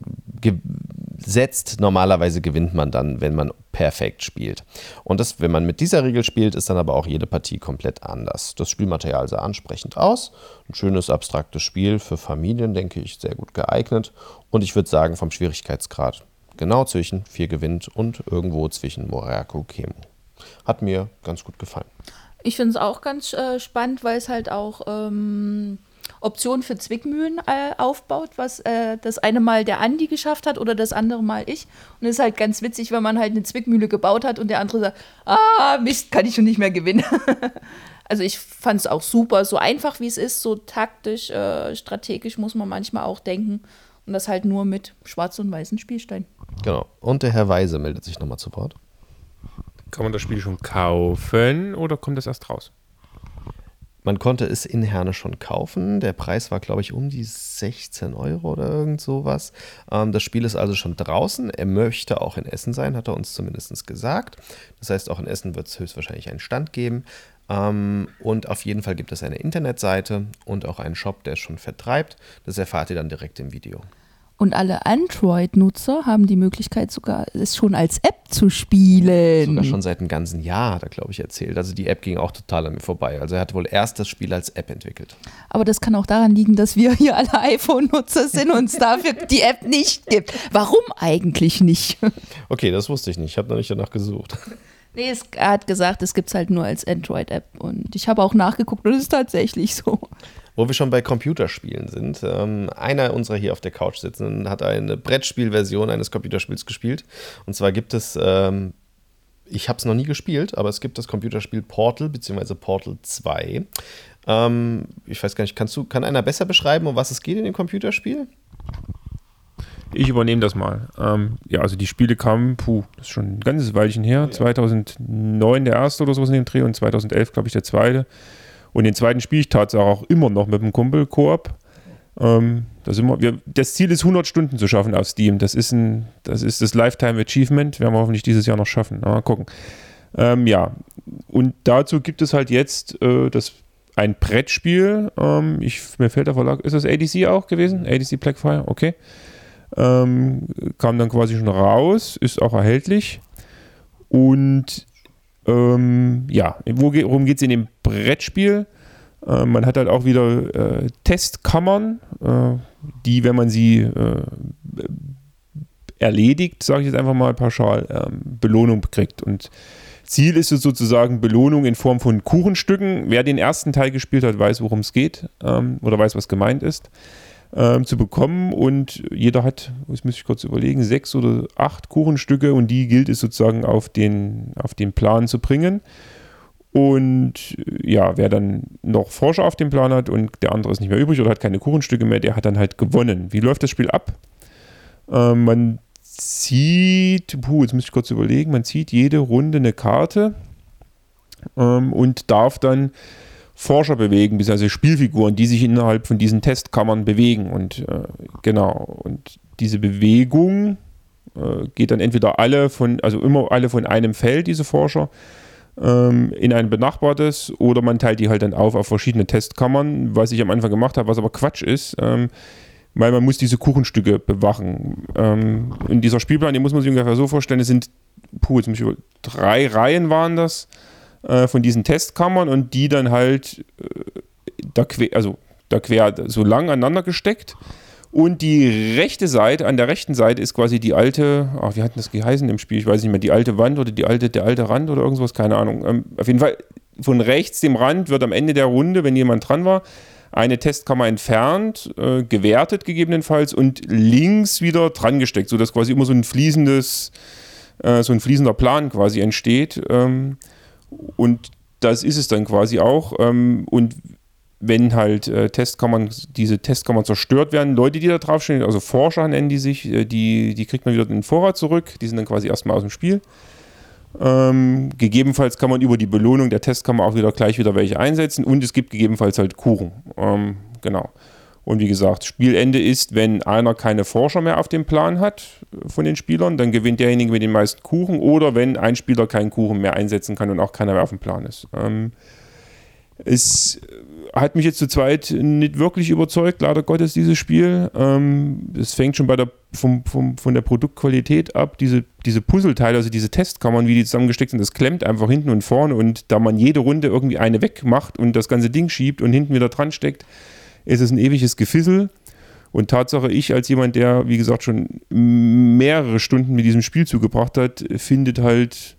A: setzt, normalerweise gewinnt man dann, wenn man perfekt spielt. Und das, wenn man mit dieser Regel spielt, ist dann aber auch jede Partie komplett anders. Das Spielmaterial sah ansprechend aus. Ein schönes, abstraktes Spiel für Familien, denke ich, sehr gut geeignet. Und ich würde sagen, vom Schwierigkeitsgrad genau zwischen vier gewinnt und irgendwo zwischen Moriyaku Kemu. Hat mir ganz gut gefallen.
C: Ich finde es auch ganz äh, spannend, weil es halt auch ähm Optionen für Zwickmühlen äh, aufbaut, was äh, das eine Mal der Andi geschafft hat oder das andere Mal ich. Und es ist halt ganz witzig, wenn man halt eine Zwickmühle gebaut hat und der andere sagt, ah, Mist, kann ich schon nicht mehr gewinnen. Also ich fand es auch super, so einfach wie es ist, so taktisch, äh, strategisch muss man manchmal auch denken. Und das halt nur mit schwarz und weißen Spielsteinen.
A: Genau. Und der Herr Weise meldet sich nochmal zu Wort.
B: Kann man das Spiel schon kaufen oder kommt das erst raus?
A: Man konnte es in Herne schon kaufen. Der Preis war, glaube ich, um die sechzehn Euro oder irgend sowas. Ähm, das Spiel ist also schon draußen. Er möchte auch in Essen sein, hat er uns zumindest gesagt. Das heißt, auch in Essen wird es höchstwahrscheinlich einen Stand geben. Ähm, und auf jeden Fall gibt es eine Internetseite und auch einen Shop, der es schon vertreibt. Das erfahrt ihr dann direkt im Video.
C: Und alle Android-Nutzer haben die Möglichkeit, sogar es schon als App zu spielen.
A: Sogar schon seit einem ganzen Jahr, hat er, glaube ich, erzählt. Also die App ging auch total an mir vorbei. Also er hat wohl erst das Spiel als App entwickelt.
C: Aber das kann auch daran liegen, dass wir hier alle iPhone-Nutzer sind und es dafür die App nicht gibt. Warum eigentlich nicht?
A: Okay, das wusste ich nicht. Ich habe noch nicht danach gesucht.
C: Nee, es, er hat gesagt, es gibt es halt nur als Android-App. Und ich habe auch nachgeguckt und es ist tatsächlich so.
A: Wo wir schon bei Computerspielen sind, ähm, einer unserer hier auf der Couch sitzenden hat eine Brettspielversion eines Computerspiels gespielt. Und zwar gibt es, ähm, ich habe es noch nie gespielt, aber es gibt das Computerspiel Portal bzw. Portal zwei. Ähm, ich weiß gar nicht, kannst du, kann einer besser beschreiben, um was es geht in dem Computerspiel?
B: Ich übernehme das mal. Ähm, ja, also die Spiele kamen, puh, das ist schon ein ganzes Weilchen her. Ja. zweitausendneun der erste oder sowas in dem Dreh und zweitausendelf, glaube ich, der zweite. Und den zweiten spiele ich tatsächlich auch immer noch mit dem Kumpel, Koop. Ähm, das, immer, wir, das Ziel ist, hundert Stunden zu schaffen auf Steam. Das ist, ein, das, ist das Lifetime Achievement. Werden wir hoffentlich dieses Jahr noch schaffen. Mal gucken. Ähm, ja, und dazu gibt es halt jetzt äh, das, ein Brettspiel. Ähm, ich, mir fällt der Verlag, ist das A D C auch gewesen? A D C Blackfire, okay. Ähm, kam dann quasi schon raus, ist auch erhältlich. Und Ähm, ja, worum geht es in dem Brettspiel? Äh, man hat halt auch wieder äh, Testkammern, äh, die, wenn man sie äh, erledigt, sage ich jetzt einfach mal pauschal, ähm, Belohnung kriegt. Und Ziel ist es sozusagen Belohnung in Form von Kuchenstücken. Wer den ersten Teil gespielt hat, weiß, worum es geht ähm, oder weiß, was gemeint ist. ähm, zu bekommen. Und jeder hat, das muss ich kurz überlegen, sechs oder acht Kuchenstücke und die gilt es sozusagen auf den, auf den Plan zu bringen. Und ja, wer dann noch Forscher auf dem Plan hat und der andere ist nicht mehr übrig oder hat keine Kuchenstücke mehr, der hat dann halt gewonnen. Wie läuft das Spiel ab? Ähm, man zieht, puh, jetzt muss ich kurz überlegen, man zieht jede Runde eine Karte ähm, und darf dann Forscher bewegen, beziehungsweise Spielfiguren, die sich innerhalb von diesen Testkammern bewegen. Und äh, genau, und diese Bewegung äh, geht dann entweder alle von, also immer alle von einem Feld, diese Forscher, ähm, in ein benachbartes, oder man teilt die halt dann auf auf verschiedene Testkammern, was ich am Anfang gemacht habe, was aber Quatsch ist, ähm, weil man muss diese Kuchenstücke bewachen. Ähm, in dieser Spielplan, den muss man sich ungefähr so vorstellen, es sind, puh, jetzt muss ich über, drei Reihen waren das, äh, von diesen Testkammern und die dann halt äh, da quer, also da quer so lang aneinander gesteckt. Und die rechte Seite, an der rechten Seite ist quasi die alte, ach, wie hat das geheißen im Spiel? Ich weiß nicht mehr, die alte Wand oder die alte, der alte Rand oder irgendwas, keine Ahnung. Ähm, auf jeden Fall, von rechts dem Rand wird am Ende der Runde, wenn jemand dran war, eine Testkammer entfernt, äh, gewertet gegebenenfalls und links wieder dran gesteckt, sodass quasi immer so ein fließendes, äh, so ein fließender Plan quasi entsteht. Ähm, und das ist es dann quasi auch. Ähm, und wenn halt äh, Testkammern, diese Testkammern zerstört werden, Leute, die da draufstehen, also Forscher nennen die sich, äh, die, die kriegt man wieder in den Vorrat zurück, die sind dann quasi erstmal aus dem Spiel. Ähm, gegebenenfalls kann man über die Belohnung der Testkammer auch wieder gleich wieder welche einsetzen und es gibt gegebenenfalls halt Kuchen. Ähm, genau. Und wie gesagt, Spielende ist, wenn einer keine Forscher mehr auf dem Plan hat von den Spielern, dann gewinnt derjenige mit den meisten Kuchen, oder wenn ein Spieler keinen Kuchen mehr einsetzen kann und auch keiner mehr auf dem Plan ist. Ähm, Es hat mich jetzt zu zweit nicht wirklich überzeugt, leider Gottes, dieses Spiel. Ähm, es fängt schon bei der, vom, vom, von der Produktqualität ab. Diese, diese Puzzleteile, also diese Testkammern, wie die zusammengesteckt sind, das klemmt einfach hinten und vorne. Und da man jede Runde irgendwie eine wegmacht und das ganze Ding schiebt und hinten wieder dran steckt, ist es ein ewiges Gefissel. Und Tatsache, ich als jemand, der, wie gesagt, schon mehrere Stunden mit diesem Spiel zugebracht hat, findet halt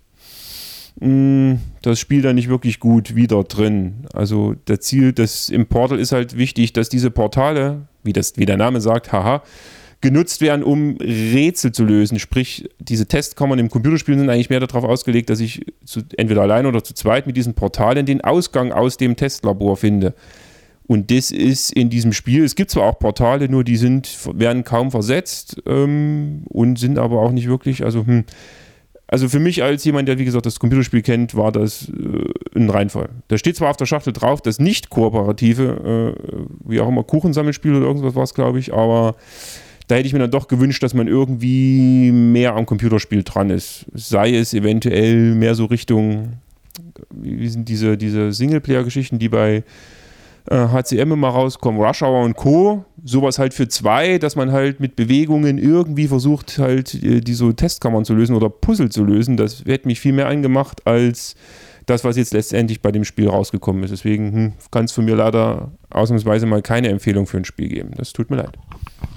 B: das Spiel da nicht wirklich gut wieder drin. Also das Ziel des, im Portal ist halt wichtig, dass diese Portale, wie, das, wie der Name sagt, haha, genutzt werden, um Rätsel zu lösen. Sprich, diese Testkammern im Computerspiel sind eigentlich mehr darauf ausgelegt, dass ich zu, entweder allein oder zu zweit mit diesen Portalen den Ausgang aus dem Testlabor finde. Und das ist in diesem Spiel, es gibt zwar auch Portale, nur die sind, werden kaum versetzt ähm, und sind aber auch nicht wirklich, also hm, Also für mich als jemand, der wie gesagt das Computerspiel kennt, war das äh, ein Reinfall. Da steht zwar auf der Schachtel drauf, das nicht kooperative, äh, wie auch immer, Kuchensammelspiel oder irgendwas war es, glaube ich, aber da hätte ich mir dann doch gewünscht, dass man irgendwie mehr am Computerspiel dran ist. Sei es eventuell mehr so Richtung, wie sind diese, diese Singleplayer-Geschichten, die bei H C M immer rauskommen, Rush Hour und Co. Sowas halt für zwei, dass man halt mit Bewegungen irgendwie versucht, halt diese Testkammern zu lösen oder Puzzle zu lösen. Das hätte mich viel mehr angemacht als das, was jetzt letztendlich bei dem Spiel rausgekommen ist. Deswegen hm, kann es von mir leider ausnahmsweise mal keine Empfehlung für ein Spiel geben. Das tut mir leid.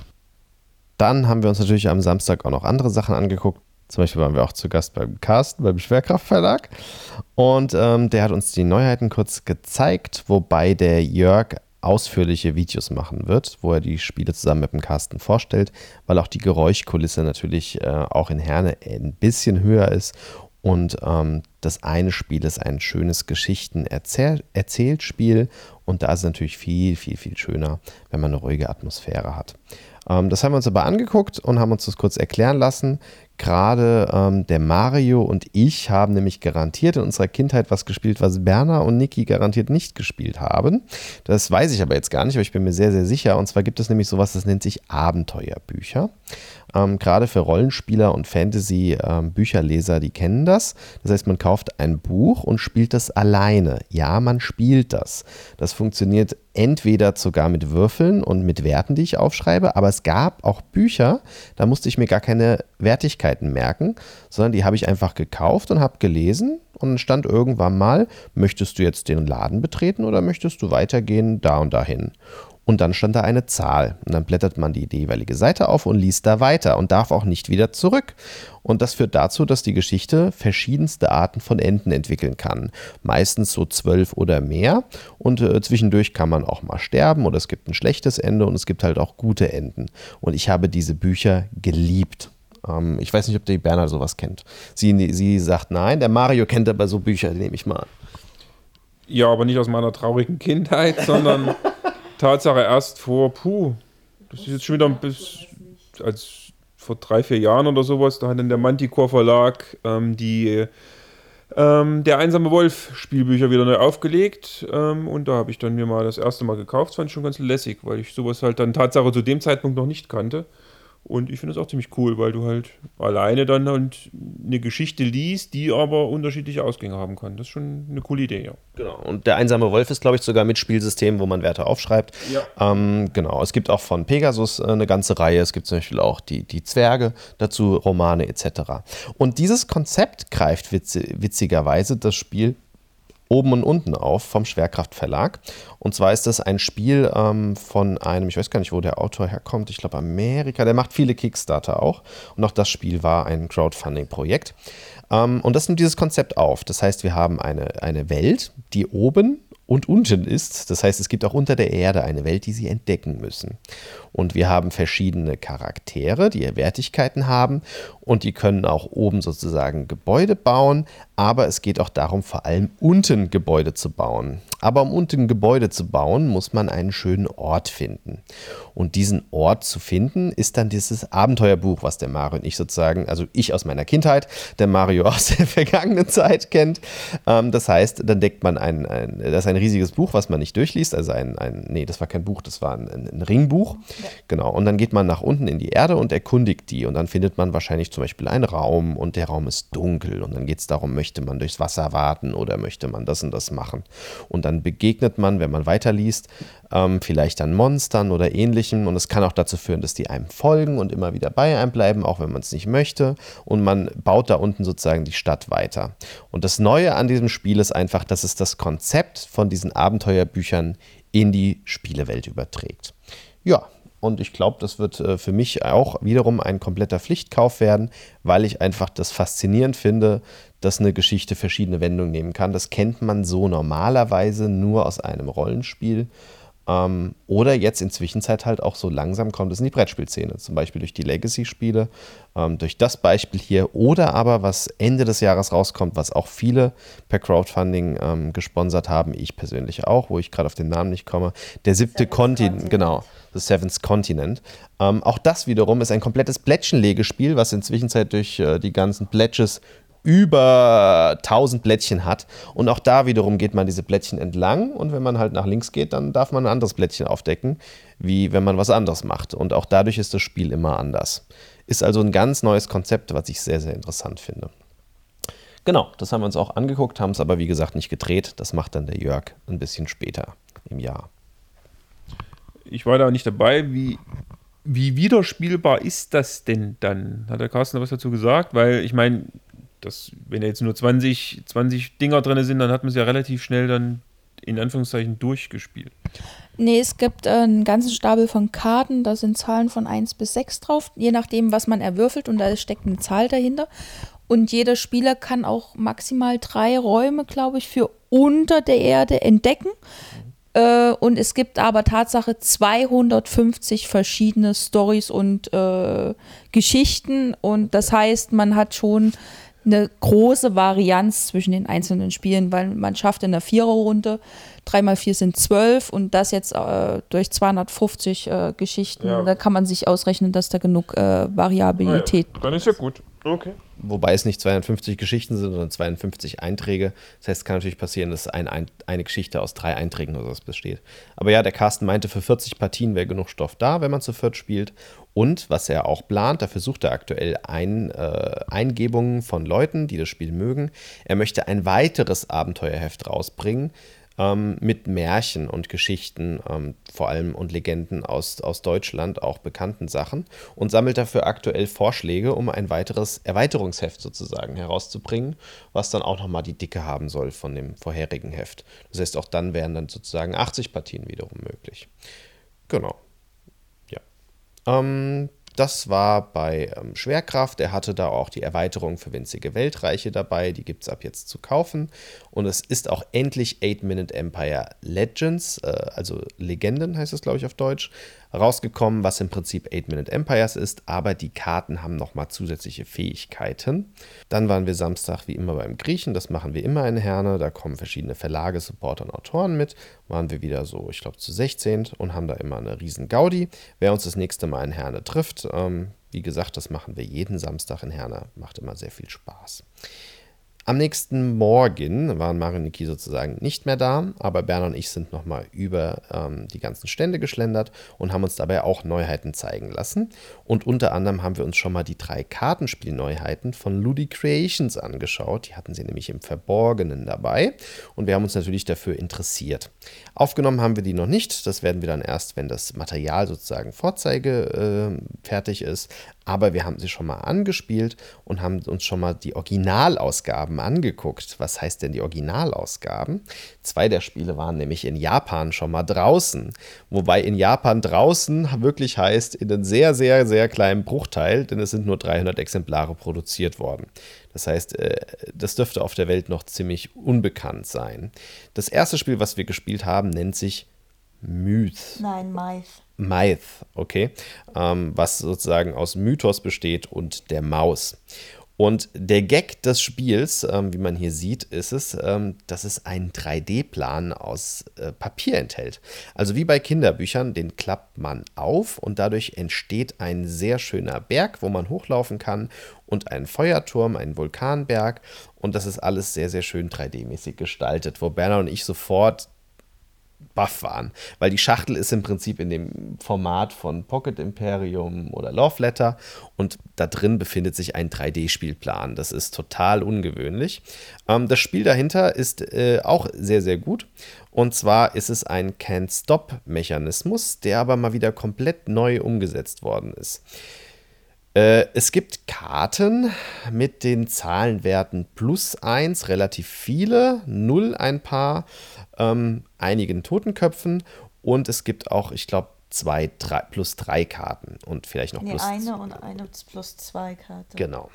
A: Dann haben wir uns natürlich am Samstag auch noch andere Sachen angeguckt. Zum Beispiel waren wir auch zu Gast beim Carsten, beim Schwerkraftverlag. Und ähm, der hat uns die Neuheiten kurz gezeigt, wobei der Jörg ausführliche Videos machen wird, wo er die Spiele zusammen mit dem Carsten vorstellt, weil auch die Geräuschkulisse natürlich äh, auch in Herne ein bisschen höher ist. Und ähm, das eine Spiel ist ein schönes Geschichten-Erzählspiel. Und da ist es natürlich viel, viel, viel schöner, wenn man eine ruhige Atmosphäre hat. Ähm, das haben wir uns aber angeguckt und haben uns das kurz erklären lassen. Gerade ähm, der Mario und ich haben nämlich garantiert in unserer Kindheit was gespielt, was Berna und Niki garantiert nicht gespielt haben. Das weiß ich aber jetzt gar nicht, aber ich bin mir sehr, sehr sicher. Und zwar gibt es nämlich sowas, das nennt sich Abenteuerbücher. Ähm, gerade für Rollenspieler und Fantasy-Bücherleser, ähm, die kennen das. Das heißt, man kauft ein Buch und spielt das alleine. Ja, man spielt das. Das funktioniert entweder sogar mit Würfeln und mit Werten, die ich aufschreibe, aber es gab auch Bücher, da musste ich mir gar keine Wertigkeiten merken, sondern die habe ich einfach gekauft und habe gelesen und dann stand irgendwann mal, möchtest du jetzt den Laden betreten oder möchtest du weitergehen da und dahin? Und dann stand da eine Zahl. Und dann blättert man die, die jeweilige Seite auf und liest da weiter und darf auch nicht wieder zurück. Und das führt dazu, dass die Geschichte verschiedenste Arten von Enden entwickeln kann. Meistens so zwölf oder mehr. Und äh, zwischendurch kann man auch mal sterben oder es gibt ein schlechtes Ende und es gibt halt auch gute Enden. Und ich habe diese Bücher geliebt. Ähm, ich weiß nicht, ob die Berner sowas kennt. Sie, sie sagt nein, der Mario kennt aber so Bücher, die nehme ich mal an.
B: Ja, aber nicht aus meiner traurigen Kindheit, sondern Tatsache erst vor, puh, das ist jetzt schon wieder ein bisschen, als vor drei, vier Jahren oder sowas, da hat dann der Manticore Verlag ähm, die ähm, Der einsame Wolf Spielbücher wieder neu aufgelegt ähm, und da habe ich dann mir mal das erste Mal gekauft, fand ich schon ganz lässig, weil ich sowas halt dann Tatsache zu dem Zeitpunkt noch nicht kannte. Und ich finde es auch ziemlich cool, weil du halt alleine dann halt eine Geschichte liest, die aber unterschiedliche Ausgänge haben kann. Das ist schon eine coole Idee, ja.
A: Genau. Und der einsame Wolf ist, glaube ich, sogar mit Spielsystem, wo man Werte aufschreibt.
B: Ja.
A: Ähm, genau. Es gibt auch von Pegasus äh, eine ganze Reihe. Es gibt zum Beispiel auch die, die Zwerge, dazu Romane et cetera. Und dieses Konzept greift witz, witzigerweise das Spiel oben und unten auf vom Schwerkraft Verlag. Und zwar ist das ein Spiel ähm, von einem, ich weiß gar nicht, wo der Autor herkommt, ich glaube Amerika, der macht viele Kickstarter auch. Und auch das Spiel war ein Crowdfunding-Projekt. Ähm, und das nimmt dieses Konzept auf. Das heißt, wir haben eine, eine Welt, die oben und unten ist. Das heißt, es gibt auch unter der Erde eine Welt, die sie entdecken müssen. Und wir haben verschiedene Charaktere, die Wertigkeiten haben und die können auch oben sozusagen Gebäude bauen, aber es geht auch darum, vor allem unten Gebäude zu bauen. Aber um unten Gebäude zu bauen, muss man einen schönen Ort finden. Und diesen Ort zu finden, ist dann dieses Abenteuerbuch, was der Mario und ich sozusagen, also ich aus meiner Kindheit, der Mario aus der vergangenen Zeit kennt. Ähm, das heißt, dann deckt man ein, ein, das ist ein riesiges Buch, was man nicht durchliest, also ein, ein nee, das war kein Buch, das war ein, ein Ringbuch. Ja. Genau, und dann geht man nach unten in die Erde und erkundigt die und dann findet man wahrscheinlich zum Beispiel einen Raum und der Raum ist dunkel und dann geht es darum, möchte man durchs Wasser warten oder möchte man das und das machen. Und dann begegnet man, wenn man weiterliest, ähm, vielleicht an Monstern oder Ähnlichem und es kann auch dazu führen, dass die einem folgen und immer wieder bei einem bleiben, auch wenn man es nicht möchte und man baut da unten sozusagen die Stadt weiter. Und das Neue an diesem Spiel ist einfach, dass es das Konzept von diesen Abenteuerbüchern in die Spielewelt überträgt. Ja, und ich glaube, das wird äh, für mich auch wiederum ein kompletter Pflichtkauf werden, weil ich einfach das faszinierend finde, dass eine Geschichte verschiedene Wendungen nehmen kann. Das kennt man so normalerweise nur aus einem Rollenspiel. Ähm, oder jetzt in Zwischenzeit halt auch so langsam kommt es in die Brettspielszene. Zum Beispiel durch die Legacy-Spiele, ähm, durch das Beispiel hier. Oder aber, was Ende des Jahres rauskommt, was auch viele per Crowdfunding ähm, gesponsert haben, ich persönlich auch, wo ich gerade auf den Namen nicht komme. Der siebte Kontinent, genau. The Seventh Continent. Ähm, auch das wiederum ist ein komplettes Plättchenlegespiel, was in Zwischenzeit durch äh, die ganzen Pledges über tausend Blättchen hat. Und auch da wiederum geht man diese Blättchen entlang und wenn man halt nach links geht, dann darf man ein anderes Blättchen aufdecken, wie wenn man was anderes macht. Und auch dadurch ist das Spiel immer anders. Ist also ein ganz neues Konzept, was ich sehr, sehr interessant finde. Genau, das haben wir uns auch angeguckt, haben es aber wie gesagt nicht gedreht. Das macht dann der Jörg ein bisschen später im Jahr.
B: Ich war da nicht dabei. Wie, wie wiederspielbar ist das denn dann? Hat der Carsten was dazu gesagt? Weil ich meine, das, wenn jetzt nur zwanzig, zwanzig Dinger drin sind, dann hat man es ja relativ schnell dann in Anführungszeichen durchgespielt.
C: Nee, es gibt äh, einen ganzen Stapel von Karten, da sind Zahlen von eins bis sechs drauf, je nachdem, was man erwürfelt und da steckt eine Zahl dahinter. Und jeder Spieler kann auch maximal drei Räume, glaube ich, für unter der Erde entdecken. Äh, und es gibt aber Tatsache zweihundertfünfzig verschiedene Storys und äh, Geschichten. Und das heißt, man hat schon eine große Varianz zwischen den einzelnen Spielen, weil man schafft in der Viererrunde, drei mal vier sind zwölf und das jetzt äh, durch zweihundertfünfzig äh, Geschichten, ja. Da kann man sich ausrechnen, dass da genug äh, Variabilität.
B: Ah ja, dann ist ja gut. Okay.
A: Wobei es nicht zweihundertfünfzig Geschichten sind, sondern zweihundertfünfzig Einträge. Das heißt, es kann natürlich passieren, dass ein, ein, eine Geschichte aus drei Einträgen oder so besteht. Aber ja, der Carsten meinte, für vierzig Partien wäre genug Stoff da, wenn man zu viert spielt. Und was er auch plant, dafür sucht er aktuell ein, äh, Eingebungen von Leuten, die das Spiel mögen. Er möchte ein weiteres Abenteuerheft rausbringen, ähm, mit Märchen und Geschichten, ähm, vor allem und Legenden aus, aus Deutschland, auch bekannten Sachen. Und sammelt dafür aktuell Vorschläge, um ein weiteres Erweiterungsheft sozusagen herauszubringen, was dann auch nochmal die Dicke haben soll von dem vorherigen Heft. Das heißt, auch dann wären dann sozusagen achtzig Partien wiederum möglich. Genau. Ja. Ähm, das war bei ähm, Schwerkraft. Er hatte da auch die Erweiterung für winzige Weltreiche dabei. Die gibt es ab jetzt zu kaufen. Und es ist auch endlich Eight-Minute Empire Legends, äh, also Legenden heißt es, glaube ich, auf Deutsch, rausgekommen, was im Prinzip Eight-Minute Empires ist, aber die Karten haben nochmal zusätzliche Fähigkeiten. Dann waren wir Samstag wie immer beim Griechen, das machen wir immer in Herne, da kommen verschiedene Verlage, Supporter und Autoren mit, waren wir wieder so, ich glaube, zu sechzehn und haben da immer eine riesen Gaudi. Wer uns das nächste Mal in Herne trifft, ähm, wie gesagt, das machen wir jeden Samstag in Herne, macht immer sehr viel Spaß. Am nächsten Morgen waren Mario und Niki sozusagen nicht mehr da, aber Berner und ich sind nochmal über ähm, die ganzen Stände geschlendert und haben uns dabei auch Neuheiten zeigen lassen. Und unter anderem haben wir uns schon mal die drei Kartenspielneuheiten von Ludi Creations angeschaut. Die hatten sie nämlich im Verborgenen dabei und wir haben uns natürlich dafür interessiert. Aufgenommen haben wir die noch nicht, das werden wir dann erst, wenn das Material sozusagen Vorzeige äh, fertig ist. Aber wir haben sie schon mal angespielt und haben uns schon mal die Originalausgaben angeguckt. Was heißt denn die Originalausgaben? Zwei der Spiele waren nämlich in Japan schon mal draußen. Wobei in Japan draußen wirklich heißt in einem sehr, sehr, sehr kleinen Bruchteil, denn es sind nur dreihundert Exemplare produziert worden. Das heißt, das dürfte auf der Welt noch ziemlich unbekannt sein. Das erste Spiel, was wir gespielt haben, nennt sich Myth.
D: Nein, Myth.
A: Myth, okay, ähm, was sozusagen aus Mythos besteht und der Maus. Und der Gag des Spiels, ähm, wie man hier sieht, ist es, ähm, dass es einen drei D-Plan aus äh, Papier enthält. Also wie bei Kinderbüchern, den klappt man auf und dadurch entsteht ein sehr schöner Berg, wo man hochlaufen kann und ein Feuerturm, ein Vulkanberg und das ist alles sehr, sehr schön drei D-mäßig gestaltet, wo Berner und ich sofort baff waren, weil die Schachtel ist im Prinzip in dem Format von Pocket Imperium oder Love Letter und da drin befindet sich ein drei D-Spielplan. Das ist total ungewöhnlich. Ähm, das Spiel dahinter ist äh, auch sehr, sehr gut und zwar ist es ein Can't-Stop-Mechanismus, der aber mal wieder komplett neu umgesetzt worden ist. Äh, es gibt Karten mit den Zahlenwerten plus eins, relativ viele, null ein paar, ähm, einigen Totenköpfen und es gibt auch, ich glaube, zwei drei, plus drei Karten und vielleicht noch
D: nee,
A: plus
D: eine und eine plus zwei Karte.
A: Genau.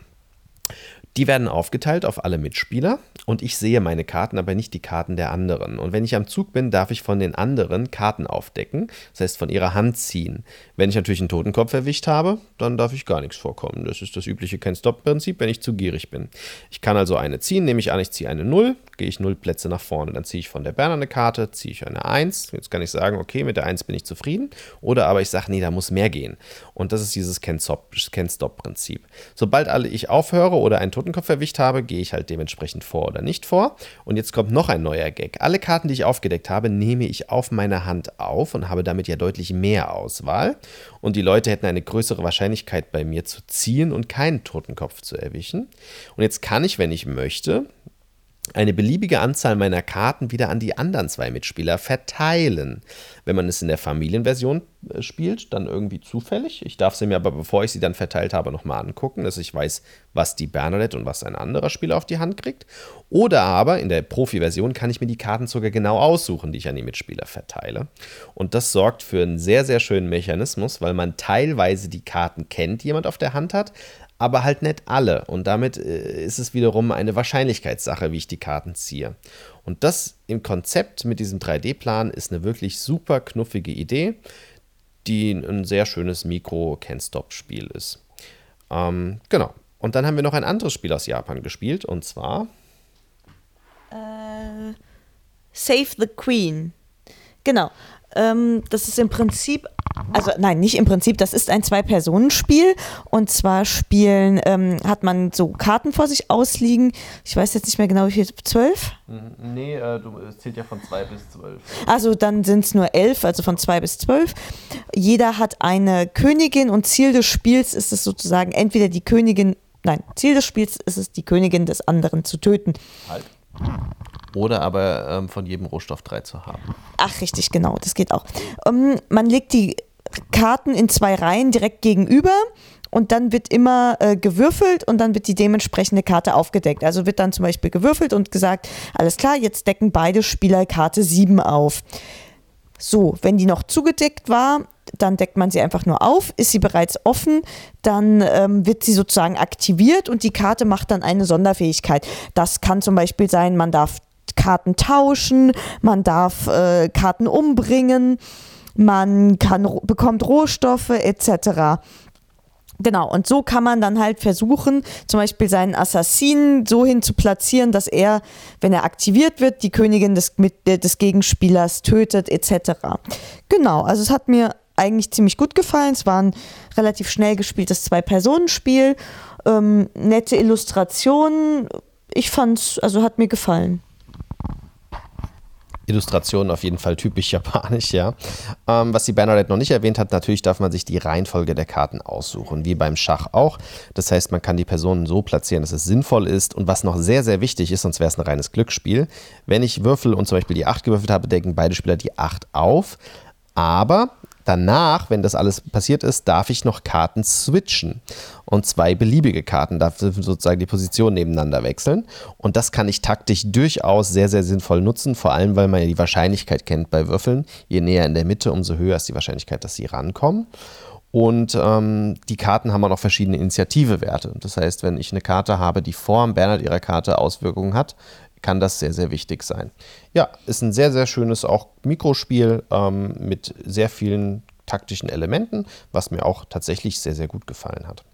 A: Die werden aufgeteilt auf alle Mitspieler und ich sehe meine Karten, aber nicht die Karten der anderen. Und wenn ich am Zug bin, darf ich von den anderen Karten aufdecken, das heißt von ihrer Hand ziehen. Wenn ich natürlich einen Totenkopf erwischt habe, dann darf ich gar nichts vorkommen. Das ist das übliche Can't-Stop-Prinzip, wenn ich zu gierig bin. Ich kann also eine ziehen, nehme ich an, ich ziehe eine null, gehe ich null Plätze nach vorne. Dann ziehe ich von der Berner eine Karte, ziehe ich eine eins. Jetzt kann ich sagen, okay, mit der eins bin ich zufrieden. Oder aber ich sage, nee, da muss mehr gehen. Und das ist dieses Can't-Stop-Prinzip. Sobald alle ich aufhöre oder einen Totenkopf erwischt habe, gehe ich halt dementsprechend vor oder nicht vor. Und jetzt kommt noch ein neuer Gag. Alle Karten, die ich aufgedeckt habe, nehme ich auf meine Hand auf und habe damit ja deutlich mehr Auswahl. Und die Leute hätten eine größere Wahrscheinlichkeit bei mir zu ziehen und keinen Totenkopf zu erwischen. Und jetzt kann ich, wenn ich möchte, eine beliebige Anzahl meiner Karten wieder an die anderen zwei Mitspieler verteilen. Wenn man es in der Familienversion spielt, dann irgendwie zufällig. Ich darf sie mir aber, bevor ich sie dann verteilt habe, nochmal angucken, dass ich weiß, was die Bernadette und was ein anderer Spieler auf die Hand kriegt. Oder aber in der Profi-Version kann ich mir die Karten sogar genau aussuchen, die ich an die Mitspieler verteile. Und das sorgt für einen sehr, sehr schönen Mechanismus, weil man teilweise die Karten kennt, die jemand auf der Hand hat, aber halt nicht alle. Und damit äh, ist es wiederum eine Wahrscheinlichkeitssache, wie ich die Karten ziehe. Und das im Konzept mit diesem drei D-Plan ist eine wirklich super knuffige Idee, die ein sehr schönes Mikro-Can't-Stop-Spiel ist. Ähm, genau. Und dann haben wir noch ein anderes Spiel aus Japan gespielt, und zwar
D: Äh, Save the Queen. Genau. Ähm, das ist im Prinzip, also nein, nicht im Prinzip, das ist ein Zwei-Personen-Spiel. Und zwar spielen, ähm, hat man so Karten vor sich ausliegen. Ich weiß jetzt nicht mehr genau, wie viel, zwölf?
A: Nee, äh, du, es zählt ja von zwei bis zwölf.
D: Also dann sind es nur elf, also von zwei bis zwölf. Jeder hat eine Königin und Ziel des Spiels ist es sozusagen entweder die Königin, nein, Ziel des Spiels ist es, die Königin des anderen zu töten.
A: Halt. Oder aber ähm, von jedem Rohstoff drei zu haben.
D: Ach, richtig, genau, das geht auch. Um, man legt die Karten in zwei Reihen direkt gegenüber und dann wird immer äh, gewürfelt und dann wird die dementsprechende Karte aufgedeckt. Also wird dann zum Beispiel gewürfelt und gesagt, alles klar, jetzt decken beide Spieler Karte sieben auf. So, wenn die noch zugedeckt war, dann deckt man sie einfach nur auf. Ist sie bereits offen, dann ähm, wird sie sozusagen aktiviert und die Karte macht dann eine Sonderfähigkeit. Das kann zum Beispiel sein, man darf Karten tauschen, man darf äh, Karten umbringen, man kann, bekommt Rohstoffe et cetera. Genau, und so kann man dann halt versuchen, zum Beispiel seinen Assassinen so hin zu platzieren, dass er, wenn er aktiviert wird, die Königin des, mit, des Gegenspielers tötet et cetera. Genau, also es hat mir eigentlich ziemlich gut gefallen. Es war ein relativ schnell gespieltes Zwei-Personen-Spiel, ähm, nette Illustrationen. Ich fand's, also hat mir gefallen.
A: Illustrationen auf jeden Fall typisch japanisch, ja. Ähm, was die Bernadette noch nicht erwähnt hat, natürlich darf man sich die Reihenfolge der Karten aussuchen, wie beim Schach auch. Das heißt, man kann die Personen so platzieren, dass es sinnvoll ist. Und was noch sehr, sehr wichtig ist, sonst wäre es ein reines Glücksspiel, wenn ich würfel und zum Beispiel die acht gewürfelt habe, decken beide Spieler die acht auf. Aber danach, wenn das alles passiert ist, darf ich noch Karten switchen. Und zwei beliebige Karten, darf sozusagen die Position nebeneinander wechseln. Und das kann ich taktisch durchaus sehr, sehr sinnvoll nutzen, vor allem, weil man ja die Wahrscheinlichkeit kennt bei Würfeln. Je näher in der Mitte, umso höher ist die Wahrscheinlichkeit, dass sie rankommen. Und ähm, die Karten haben auch noch verschiedene Initiativewerte. Das heißt, wenn ich eine Karte habe, die vor dem Bernhard ihrer Karte Auswirkungen hat, kann das sehr, sehr wichtig sein. Ja, ist ein sehr, sehr schönes auch Mikrospiel ähm, mit sehr vielen taktischen Elementen, was mir auch tatsächlich sehr, sehr gut gefallen hat.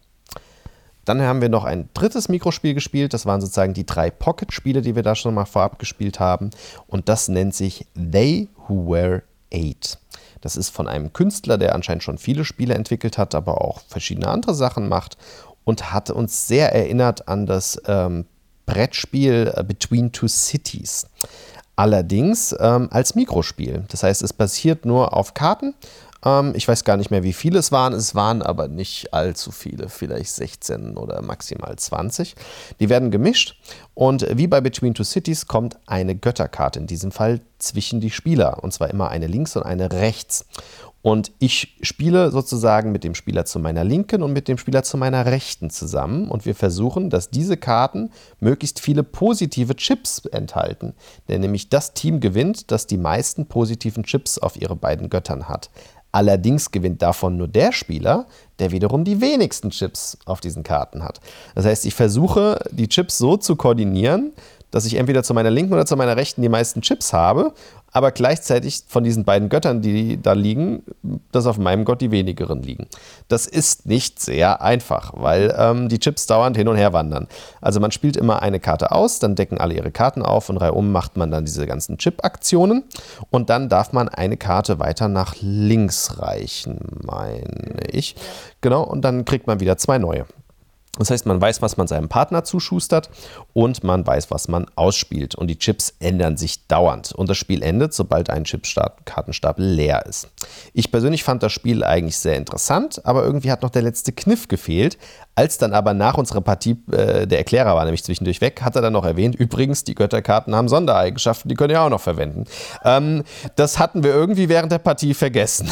A: Dann haben wir noch ein drittes Mikrospiel gespielt. Das waren sozusagen die drei Pocket-Spiele, die wir da schon mal vorab gespielt haben. Und das nennt sich They Who Were Eight. Das ist von einem Künstler, der anscheinend schon viele Spiele entwickelt hat, aber auch verschiedene andere Sachen macht und hat uns sehr erinnert an das ähm, Brettspiel Between Two Cities. Allerdings ähm, als Mikrospiel. Das heißt, es basiert nur auf Karten. Ähm, ich weiß gar nicht mehr, wie viele es waren. Es waren aber nicht allzu viele, vielleicht sechzehn oder maximal zwanzig. Die werden gemischt und wie bei Between Two Cities kommt eine Götterkarte, in diesem Fall zwischen die Spieler. Und zwar immer eine links und eine rechts. Und ich spiele sozusagen mit dem Spieler zu meiner Linken und mit dem Spieler zu meiner Rechten zusammen. Und wir versuchen, dass diese Karten möglichst viele positive Chips enthalten. Denn nämlich das Team gewinnt, das die meisten positiven Chips auf ihre beiden Göttern hat. Allerdings gewinnt davon nur der Spieler, der wiederum die wenigsten Chips auf diesen Karten hat. Das heißt, ich versuche, die Chips so zu koordinieren, dass ich entweder zu meiner Linken oder zu meiner Rechten die meisten Chips habe, aber gleichzeitig von diesen beiden Göttern, die da liegen, dass auf meinem Gott die wenigeren liegen. Das ist nicht sehr einfach, weil ähm, die Chips dauernd hin und her wandern. Also man spielt immer eine Karte aus, dann decken alle ihre Karten auf und reihum macht man dann diese ganzen Chip-Aktionen und dann darf man eine Karte weiter nach links reichen, meine ich. Genau, und dann kriegt man wieder zwei neue. Das heißt, man weiß, was man seinem Partner zuschustert und man weiß, was man ausspielt. Und die Chips ändern sich dauernd. Und das Spiel endet, sobald ein Chip-Kartenstapel leer ist. Ich persönlich fand das Spiel eigentlich sehr interessant, aber irgendwie hat noch der letzte Kniff gefehlt. Als dann aber nach unserer Partie äh, der Erklärer war nämlich zwischendurch weg, hat er dann noch erwähnt, übrigens, die Götterkarten haben Sondereigenschaften, die können ihr auch noch verwenden. Ähm, das hatten wir irgendwie während der Partie vergessen.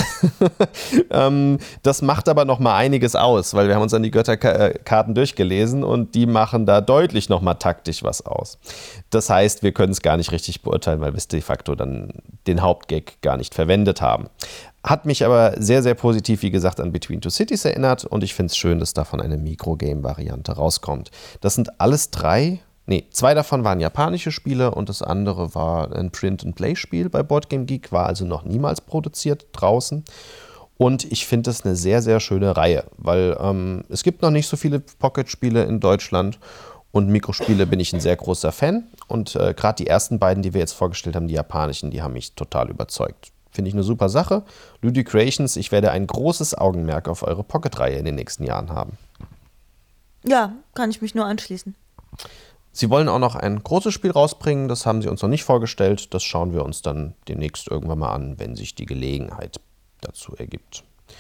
A: ähm, das macht aber noch mal einiges aus, weil wir haben uns dann die Götterkarten durchgelesen und die machen da deutlich noch mal taktisch was aus. Das heißt, wir können es gar nicht richtig beurteilen, weil wir de facto dann den Hauptgag gar nicht verwendet haben. Hat mich aber sehr, sehr positiv, wie gesagt, an Between Two Cities erinnert und ich finde es schön, dass davon eine Microgame-Variante rauskommt. Das sind alles drei, nee, zwei davon waren japanische Spiele und das andere war ein Print-and-Play-Spiel bei Board Game Geek, war also noch niemals produziert draußen. Und ich finde das eine sehr, sehr schöne Reihe, weil ähm, es gibt noch nicht so viele Pocket-Spiele in Deutschland und Mikrospiele bin ich ein sehr großer Fan. Und äh, gerade die ersten beiden, die wir jetzt vorgestellt haben, die japanischen, die haben mich total überzeugt. Finde ich eine super Sache. Ludicreations, ich werde ein großes Augenmerk auf eure Pocket-Reihe in den nächsten Jahren haben.
D: Ja, kann ich mich nur anschließen.
A: Sie wollen auch noch ein großes Spiel rausbringen, das haben sie uns noch nicht vorgestellt. Das schauen wir uns dann demnächst irgendwann mal an, wenn sich die Gelegenheit dazu ergibt.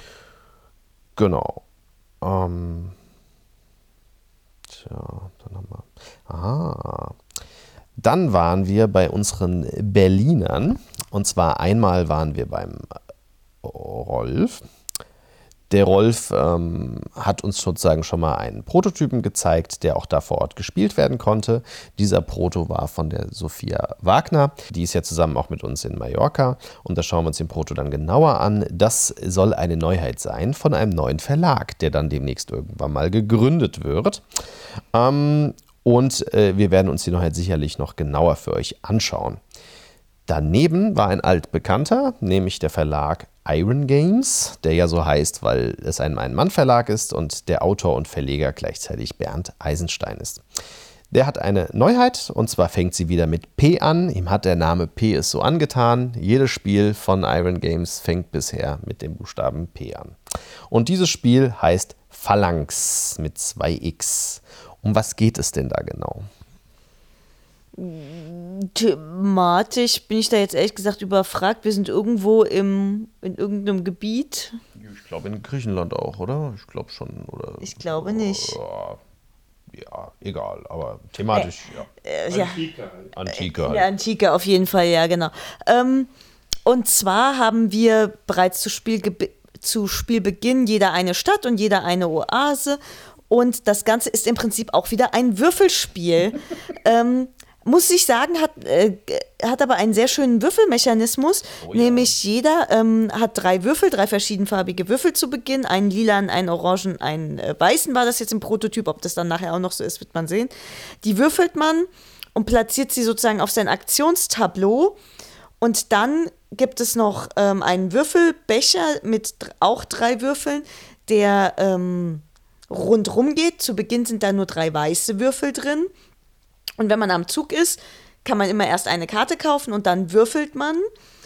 A: Genau. Ähm. Tja, dann haben wir. Aha. Dann waren wir bei unseren Berlinern. Und zwar einmal waren wir beim Rolf. Der Rolf ähm, hat uns sozusagen schon mal einen Prototypen gezeigt, der auch da vor Ort gespielt werden konnte. Dieser Proto war von der Sophia Wagner. Die ist ja zusammen auch mit uns in Mallorca. Und da schauen wir uns den Proto dann genauer an. Das soll eine Neuheit sein von einem neuen Verlag, der dann demnächst irgendwann mal gegründet wird. Ähm, und äh, wir werden uns die Neuheit sicherlich noch genauer für euch anschauen. Daneben war ein altbekannter, nämlich der Verlag Iron Games, der ja so heißt, weil es ein Ein-Mann-Verlag ist und der Autor und Verleger gleichzeitig Bernd Eisenstein ist. Der hat eine Neuheit und zwar fängt sie wieder mit P an. Ihm hat der Name P es so angetan. Jedes Spiel von Iron Games fängt bisher mit dem Buchstaben P an. Und dieses Spiel heißt Phalanx mit zwei X. Um was geht es denn da genau?
D: Thematisch bin ich da jetzt ehrlich gesagt überfragt. Wir sind irgendwo im, in irgendeinem Gebiet.
A: Ich glaube in Griechenland auch, oder? Ich glaube schon. Oder,
D: ich glaube nicht.
A: Ja, ja, egal, aber thematisch,
D: äh,
A: ja.
D: Äh, ja.
B: Antike halt.
A: Antike
D: In
A: halt.
D: der Antike auf jeden Fall, ja, genau. Ähm, und zwar haben wir bereits zu, Spiel zu Spielbeginn jeder eine Stadt und jeder eine Oase. Und das Ganze ist im Prinzip auch wieder ein Würfelspiel. ähm, Muss ich sagen, hat, äh, hat aber einen sehr schönen Würfelmechanismus, oh ja. Nämlich jeder ähm, hat drei Würfel, drei verschiedenfarbige Würfel zu Beginn, einen lilanen, einen orangen, einen äh, weißen war das jetzt im Prototyp, ob das dann nachher auch noch so ist, wird man sehen. Die würfelt man und platziert sie sozusagen auf sein Aktionstableau und dann gibt es noch ähm, einen Würfelbecher mit auch drei Würfeln, der ähm, rundrum geht. Zu Beginn sind da nur drei weiße Würfel drin. Und wenn man am Zug ist, kann man immer erst eine Karte kaufen und dann würfelt man.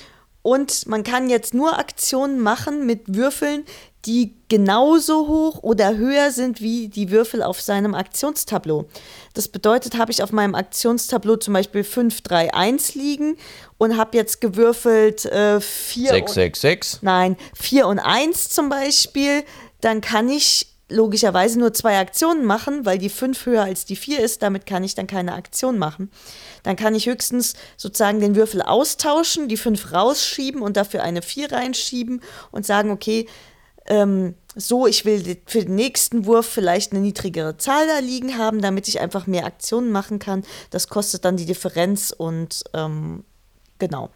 D: Und man kann jetzt nur Aktionen machen mit Würfeln, die genauso hoch oder höher sind wie die Würfel auf seinem Aktionstableau. Das bedeutet, habe ich auf meinem Aktionstableau zum Beispiel fünf, drei, eins liegen und habe jetzt gewürfelt äh, vier
A: sechs, sechs, sechs.
D: Nein, vier und eins zum Beispiel, dann kann ich logischerweise nur zwei Aktionen machen, weil die fünf höher als die vier ist, damit kann ich dann keine Aktion machen. Dann kann ich höchstens sozusagen den Würfel austauschen, die fünf rausschieben und dafür eine vier reinschieben und sagen, okay, ähm, so, ich will für den nächsten Wurf vielleicht eine niedrigere Zahl da liegen haben, damit ich einfach mehr Aktionen machen kann. Das kostet dann die Differenz und ähm, genau.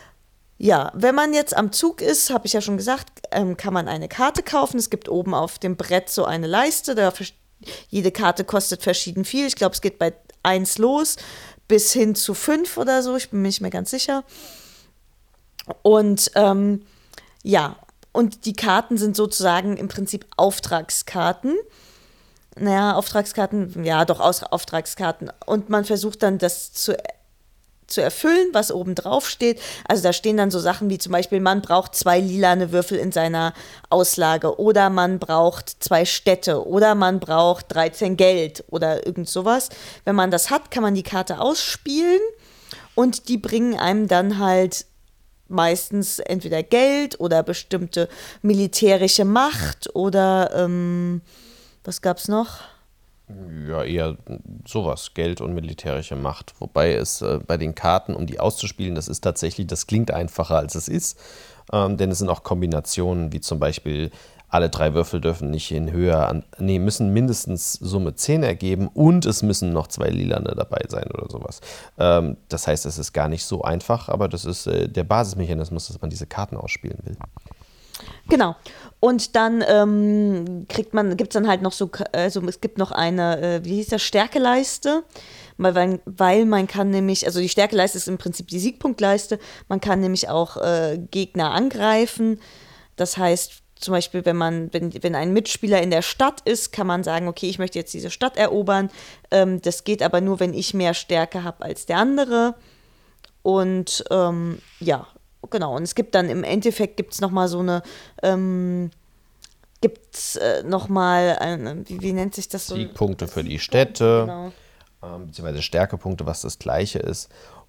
D: Ja, wenn man jetzt am Zug ist, habe ich ja schon gesagt, ähm, kann man eine Karte kaufen. Es gibt oben auf dem Brett so eine Leiste. Da jede Karte kostet verschieden viel. Ich glaube, es geht bei eins los bis hin zu fünf oder so. Ich bin mir nicht mehr ganz sicher. Und ähm, ja, und die Karten sind sozusagen im Prinzip Auftragskarten. Naja, Auftragskarten, ja doch, Auftragskarten. Und man versucht dann das zu zu erfüllen, was oben drauf steht. Also da stehen dann so Sachen wie zum Beispiel, man braucht zwei lilane Würfel in seiner Auslage oder man braucht zwei Städte oder man braucht dreizehn Geld oder irgend sowas. Wenn man das hat, kann man die Karte ausspielen und die bringen einem dann halt meistens entweder Geld oder bestimmte militärische Macht oder ähm, was gab's noch?
A: Ja, eher sowas, Geld und militärische Macht. Wobei es äh, bei den Karten, um die auszuspielen, das ist tatsächlich, das klingt einfacher als es ist. Ähm, denn es sind auch Kombinationen, wie zum Beispiel, alle drei Würfel dürfen nicht in Höhe, an, nee, müssen mindestens Summe zehn ergeben und es müssen noch zwei Lilane dabei sein oder sowas. Ähm, das heißt, es ist gar nicht so einfach, aber das ist äh, der Basismechanismus, dass man diese Karten ausspielen will.
D: Genau. Und dann ähm, kriegt man, gibt es dann halt noch so, also es gibt noch eine, äh, wie hieß das, Stärkeleiste, weil, weil man kann nämlich, also die Stärkeleiste ist im Prinzip die Siegpunktleiste, man kann nämlich auch äh, Gegner angreifen. Das heißt, zum Beispiel, wenn man, wenn, wenn ein Mitspieler in der Stadt ist, kann man sagen, okay, ich möchte jetzt diese Stadt erobern. Ähm, das geht aber nur, wenn ich mehr Stärke habe als der andere. Und ähm, ja, genau, und es gibt dann im Endeffekt gibt es nochmal so eine, ähm, gibt es äh, nochmal, wie, wie nennt sich das so?
A: Siegpunkte für die Städte,
D: genau.
A: ähm, beziehungsweise Stärkepunkte, was das Gleiche ist.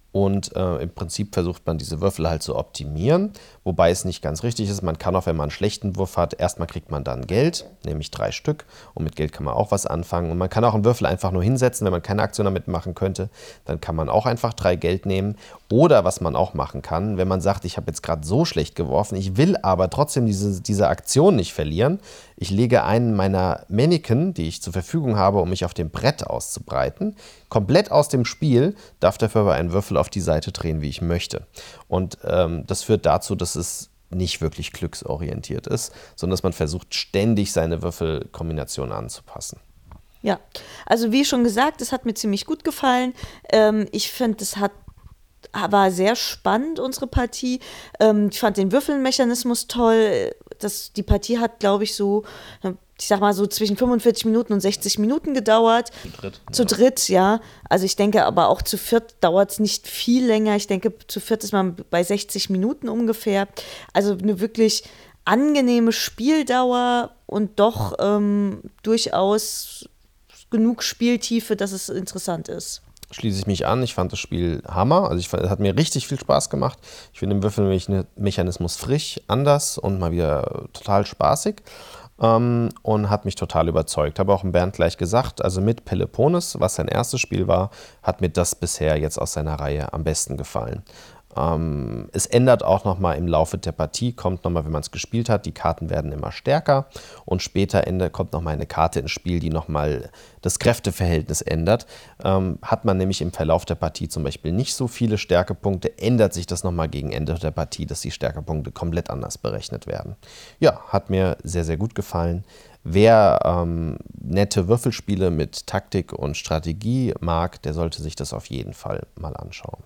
A: Und äh, im Prinzip versucht man diese Würfel halt zu optimieren, wobei es nicht ganz richtig ist. Man kann auch, wenn man einen schlechten Wurf hat, erstmal kriegt man dann Geld, nämlich drei Stück. Und mit Geld kann man auch was anfangen. Und man kann auch einen Würfel einfach nur hinsetzen, wenn man keine Aktion damit machen könnte. Dann kann man auch einfach drei Geld nehmen. Oder was man auch machen kann, wenn man sagt, ich habe jetzt gerade so schlecht geworfen, ich will aber trotzdem diese, diese Aktion nicht verlieren. Ich lege einen meiner Mannequin, die ich zur Verfügung habe, um mich auf dem Brett auszubreiten, komplett aus dem Spiel, darf dafür aber einen Würfel auf die Seite drehen, wie ich möchte. Und ähm, das führt dazu, dass es nicht wirklich glücksorientiert ist, sondern dass man versucht, ständig seine Würfelkombination anzupassen.
D: Ja, also wie schon gesagt, es hat mir ziemlich gut gefallen. Ähm, ich finde, es hat war sehr spannend, unsere Partie. Ähm, ich fand den Würfelmechanismus toll. Das, die Partie hat, glaube ich, so, ich sag mal so zwischen fünfundvierzig Minuten und sechzig Minuten gedauert. Zu dritt. Zu ja. dritt, ja. Also ich denke aber auch zu viert dauert es nicht viel länger. Ich denke, zu viert ist man bei sechzig Minuten ungefähr. Also eine wirklich angenehme Spieldauer und doch ähm, durchaus genug Spieltiefe, dass es interessant ist.
A: Schließe ich mich an. Ich fand das Spiel Hammer. Also ich fand, es hat mir richtig viel Spaß gemacht. Ich finde den Würfelmechanismus frisch, anders und mal wieder total spaßig. Ähm, und hat mich total überzeugt. Habe auch dem Bernd gleich gesagt, also mit Peloponnes, was sein erstes Spiel war, hat mir das bisher jetzt aus seiner Reihe am besten gefallen. Ähm, es ändert auch nochmal im Laufe der Partie, kommt nochmal, wenn man es gespielt hat, die Karten werden immer stärker und später Ende kommt nochmal eine Karte ins Spiel, die nochmal das Kräfteverhältnis ändert. Ähm, hat man nämlich im Verlauf der Partie zum Beispiel nicht so viele Stärkepunkte, ändert sich das nochmal gegen Ende der Partie, dass die Stärkepunkte komplett anders berechnet werden. Ja, hat mir sehr, sehr gut gefallen. Wer ähm, nette Würfelspiele mit Taktik und Strategie mag, der sollte sich das auf jeden Fall mal anschauen.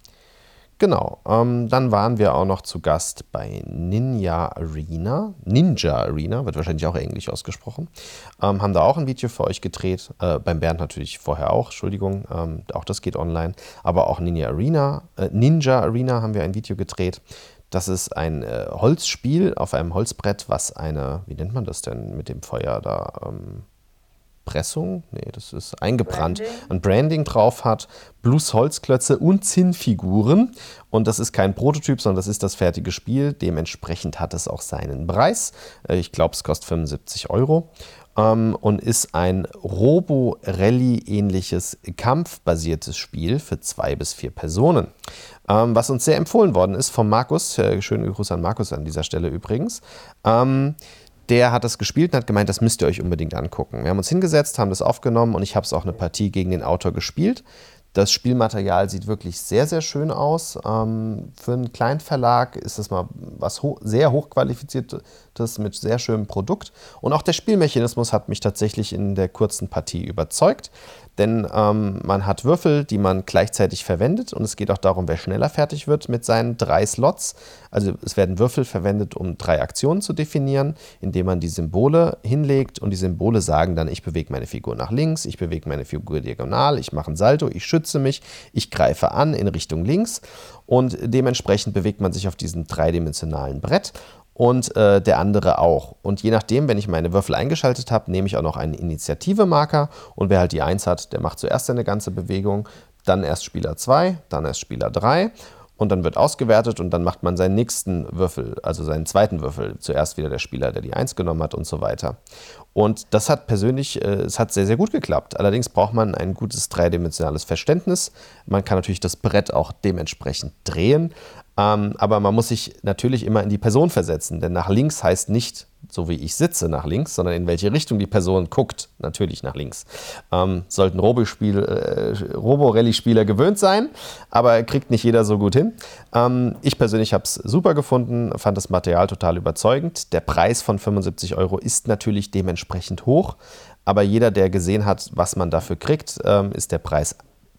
A: Genau, ähm, dann waren wir auch noch zu Gast bei Ninja Arena. Ninja Arena, wird wahrscheinlich auch englisch ausgesprochen. Ähm, haben da auch ein Video für euch gedreht. Äh, beim Bernd natürlich vorher auch, Entschuldigung, ähm, auch das geht online. Aber auch Ninja Arena, äh, Ninja Arena haben wir ein Video gedreht. Das ist ein äh, Holzspiel auf einem Holzbrett, was eine, wie nennt man das denn mit dem Feuer da? Ähm, Pressung, nee, das ist eingebrannt, Branding. Ein Branding drauf hat, plus Holzklötze und Zinnfiguren. Und das ist kein Prototyp, sondern das ist das fertige Spiel. Dementsprechend hat es auch seinen Preis. Ich glaube, es kostet fünfundsiebzig Euro. Ähm, und ist ein Robo-Rally-ähnliches kampfbasiertes Spiel für zwei bis vier Personen. Ähm, was uns sehr empfohlen worden ist von Markus. Äh, schönen Gruß an Markus an dieser Stelle übrigens. Ähm, Der hat das gespielt und hat gemeint, das müsst ihr euch unbedingt angucken. Wir haben uns hingesetzt, haben das aufgenommen und ich habe es auch eine Partie gegen den Autor gespielt. Das Spielmaterial sieht wirklich sehr, sehr schön aus. Ähm, für einen Kleinverlag ist das mal was ho- sehr hochqualifiziertes mit sehr schönem Produkt. Und auch der Spielmechanismus hat mich tatsächlich in der kurzen Partie überzeugt. Denn ähm, man hat Würfel, die man gleichzeitig verwendet und es geht auch darum, wer schneller fertig wird mit seinen drei Slots. Also es werden Würfel verwendet, um drei Aktionen zu definieren, indem man die Symbole hinlegt und die Symbole sagen dann, ich bewege meine Figur nach links, ich bewege meine Figur diagonal, ich mache ein Salto, ich schütze mich, ich greife an in Richtung links und dementsprechend bewegt man sich auf diesem dreidimensionalen Brett. Und äh, der andere auch. Und je nachdem, wenn ich meine Würfel eingeschaltet habe, nehme ich auch noch einen Initiative-Marker. Und wer halt die eins hat, der macht zuerst seine ganze Bewegung, dann erst Spieler zwei, dann erst Spieler drei. Und dann wird ausgewertet und dann macht man seinen nächsten Würfel, also seinen zweiten Würfel. Zuerst wieder der Spieler, der die eins genommen hat und so weiter. Und das hat persönlich, äh, es hat sehr, sehr gut geklappt. Allerdings braucht man ein gutes dreidimensionales Verständnis. Man kann natürlich das Brett auch dementsprechend drehen. Ähm, aber man muss sich natürlich immer in die Person versetzen, denn nach links heißt nicht, so wie ich sitze, nach links, sondern in welche Richtung die Person guckt, natürlich nach links. Ähm, sollten Robo-Spiel, äh, Robo-Rally-Spieler gewöhnt sein, aber kriegt nicht jeder so gut hin. Ähm, ich persönlich habe es super gefunden, fand das Material total überzeugend. Der Preis von fünfundsiebzig Euro ist natürlich dementsprechend hoch, aber jeder, der gesehen hat, was man dafür kriegt, ähm, ist der Preis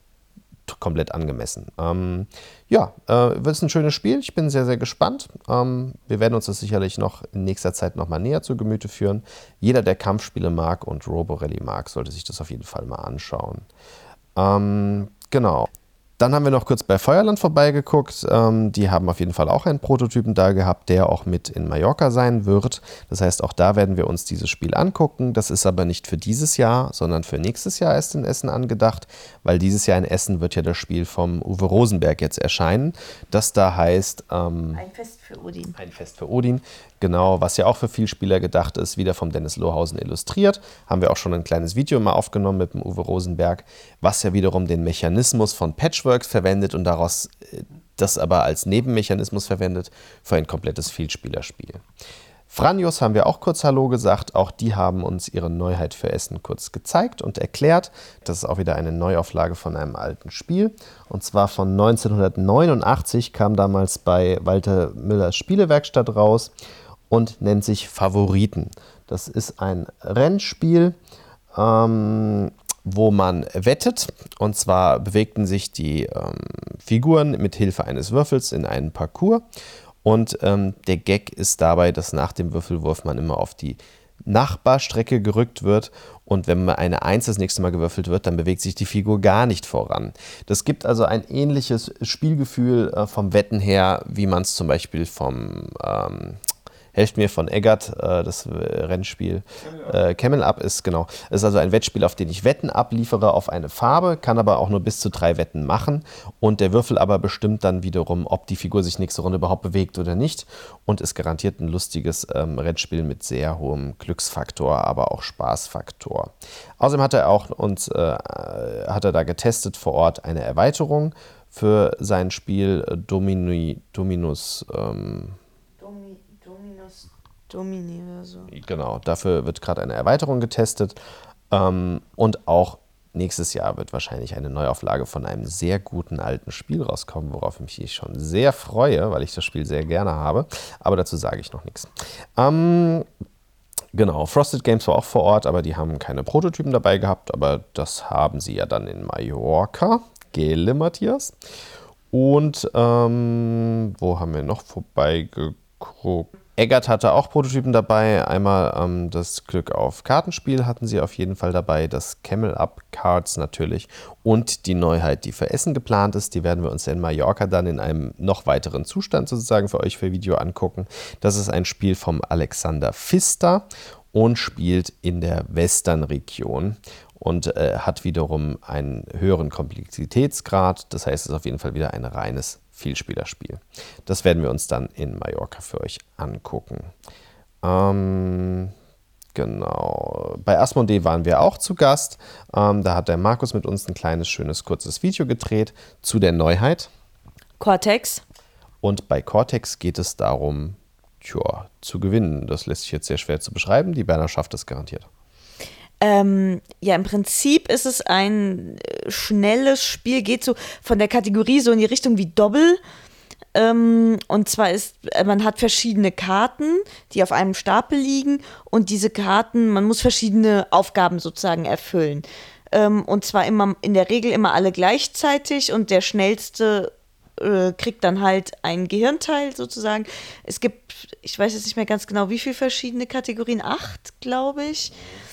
A: komplett angemessen. Ähm, ja, äh, wird es ein schönes Spiel. Ich bin sehr, sehr gespannt. Ähm, wir werden uns das sicherlich noch in nächster Zeit nochmal näher zu Gemüte führen. Jeder, der Kampfspiele mag und Robo-Rally mag, sollte sich das auf jeden Fall mal anschauen. Ähm, genau. Dann haben wir noch kurz bei Feuerland vorbeigeguckt. Ähm, die haben auf jeden Fall auch einen Prototypen da gehabt, der auch mit in Mallorca sein wird. Das heißt, auch da werden wir uns dieses Spiel angucken. Das ist aber nicht für dieses Jahr, sondern für nächstes Jahr erst in Essen angedacht, weil dieses Jahr in Essen wird ja das Spiel vom Uwe Rosenberg jetzt erscheinen. Das da heißt ähm,
D: Ein Fest für Odin.
A: Ein Fest für Odin. Genau, was ja auch für Vielspieler gedacht ist, wieder vom Dennis Lohausen illustriert. Haben wir auch schon ein kleines Video mal aufgenommen mit dem Uwe Rosenberg, was ja wiederum den Mechanismus von Patchworks verwendet und daraus das aber als Nebenmechanismus verwendet für ein komplettes Vielspielerspiel. Franjos haben wir auch kurz Hallo gesagt. Auch die haben uns ihre Neuheit für Essen kurz gezeigt und erklärt. Das ist auch wieder eine Neuauflage von einem alten Spiel. Und zwar von neunzehnhundertneunundachtzig, kam damals bei Walter Müllers Spielewerkstatt raus und nennt sich Favoriten. Das ist ein Rennspiel, ähm, wo man wettet. Und zwar bewegten sich die ähm, Figuren mit Hilfe eines Würfels in einen Parcours. Und ähm, der Gag ist dabei, dass nach dem Würfelwurf man immer auf die Nachbarstrecke gerückt wird. Und wenn eine Eins das nächste Mal gewürfelt wird, dann bewegt sich die Figur gar nicht voran. Das gibt also ein ähnliches Spielgefühl äh, vom Wetten her, wie man es zum Beispiel vom... Ähm, Helft mir von Eggert, äh, das Rennspiel. Äh, Camel Up ist, genau. Es ist also ein Wettspiel, auf den ich Wetten abliefere auf eine Farbe, kann aber auch nur bis zu drei Wetten machen. Und der Würfel aber bestimmt dann wiederum, ob die Figur sich nächste Runde überhaupt bewegt oder nicht. Und ist garantiert ein lustiges ähm, Rennspiel mit sehr hohem Glücksfaktor, aber auch Spaßfaktor. Außerdem hat er auch uns, äh, hat er da getestet vor Ort eine Erweiterung für sein Spiel äh, Domini, Dominus. Ähm,
D: Domini oder so.
A: Genau, dafür wird gerade eine Erweiterung getestet. Ähm, und auch nächstes Jahr wird wahrscheinlich eine Neuauflage von einem sehr guten alten Spiel rauskommen, worauf ich mich schon sehr freue, weil ich das Spiel sehr gerne habe. Aber dazu sage ich noch nichts. Ähm, genau, Frosted Games war auch vor Ort, aber die haben keine Prototypen dabei gehabt. Aber das haben sie ja dann in Mallorca. Gele, Matthias. Und ähm, wo haben wir noch vorbeigeguckt? Eggert hatte auch Prototypen dabei. Einmal ähm, das Glück auf Kartenspiel hatten sie auf jeden Fall dabei. Das Camel Up Cards natürlich. Und die Neuheit, die für Essen geplant ist. Die werden wir uns in Mallorca dann in einem noch weiteren Zustand sozusagen für euch für Video angucken. Das ist ein Spiel vom Alexander Pfister und spielt in der Western-Region. Und äh, hat wiederum einen höheren Komplexitätsgrad. Das heißt, es ist auf jeden Fall wieder ein reines Vielspielerspiel. Das werden wir uns dann in Mallorca für euch angucken. Ähm, genau. Bei Asmodee waren wir auch zu Gast. Ähm, da hat der Markus mit uns ein kleines, schönes, kurzes Video gedreht zu der Neuheit.
D: Cortex.
A: Und bei Cortex geht es darum, tja, zu gewinnen. Das lässt sich jetzt sehr schwer zu beschreiben. Die Berner schafft es garantiert.
D: Ähm, ja, im Prinzip ist es ein äh, schnelles Spiel, geht so von der Kategorie so in die Richtung wie Doppel. Ähm, und zwar ist, äh, man hat verschiedene Karten, die auf einem Stapel liegen und diese Karten, man muss verschiedene Aufgaben sozusagen erfüllen. Ähm, und zwar immer, in der Regel immer alle gleichzeitig und der schnellste äh, kriegt dann halt ein Gehirnteil sozusagen. Es gibt, ich weiß jetzt nicht mehr ganz genau, wie viele verschiedene Kategorien, acht, glaube ich.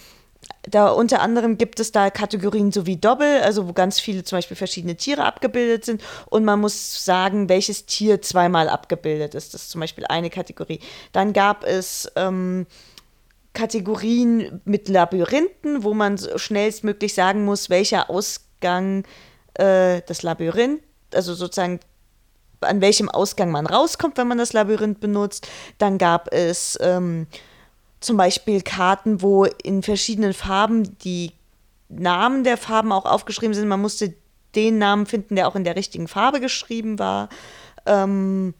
D: Da unter anderem gibt es da Kategorien so wie Doppel, also wo ganz viele zum Beispiel verschiedene Tiere abgebildet sind und man muss sagen, welches Tier zweimal abgebildet ist. Das ist zum Beispiel eine Kategorie. Dann gab es ähm, Kategorien mit Labyrinthen, wo man schnellstmöglich sagen muss, welcher Ausgang äh, das Labyrinth, also sozusagen an welchem Ausgang man rauskommt, wenn man das Labyrinth benutzt. Dann gab es ähm, zum Beispiel Karten, wo in verschiedenen Farben die Namen der Farben auch aufgeschrieben sind. Man musste den Namen finden, der auch in der richtigen Farbe geschrieben war. Ähm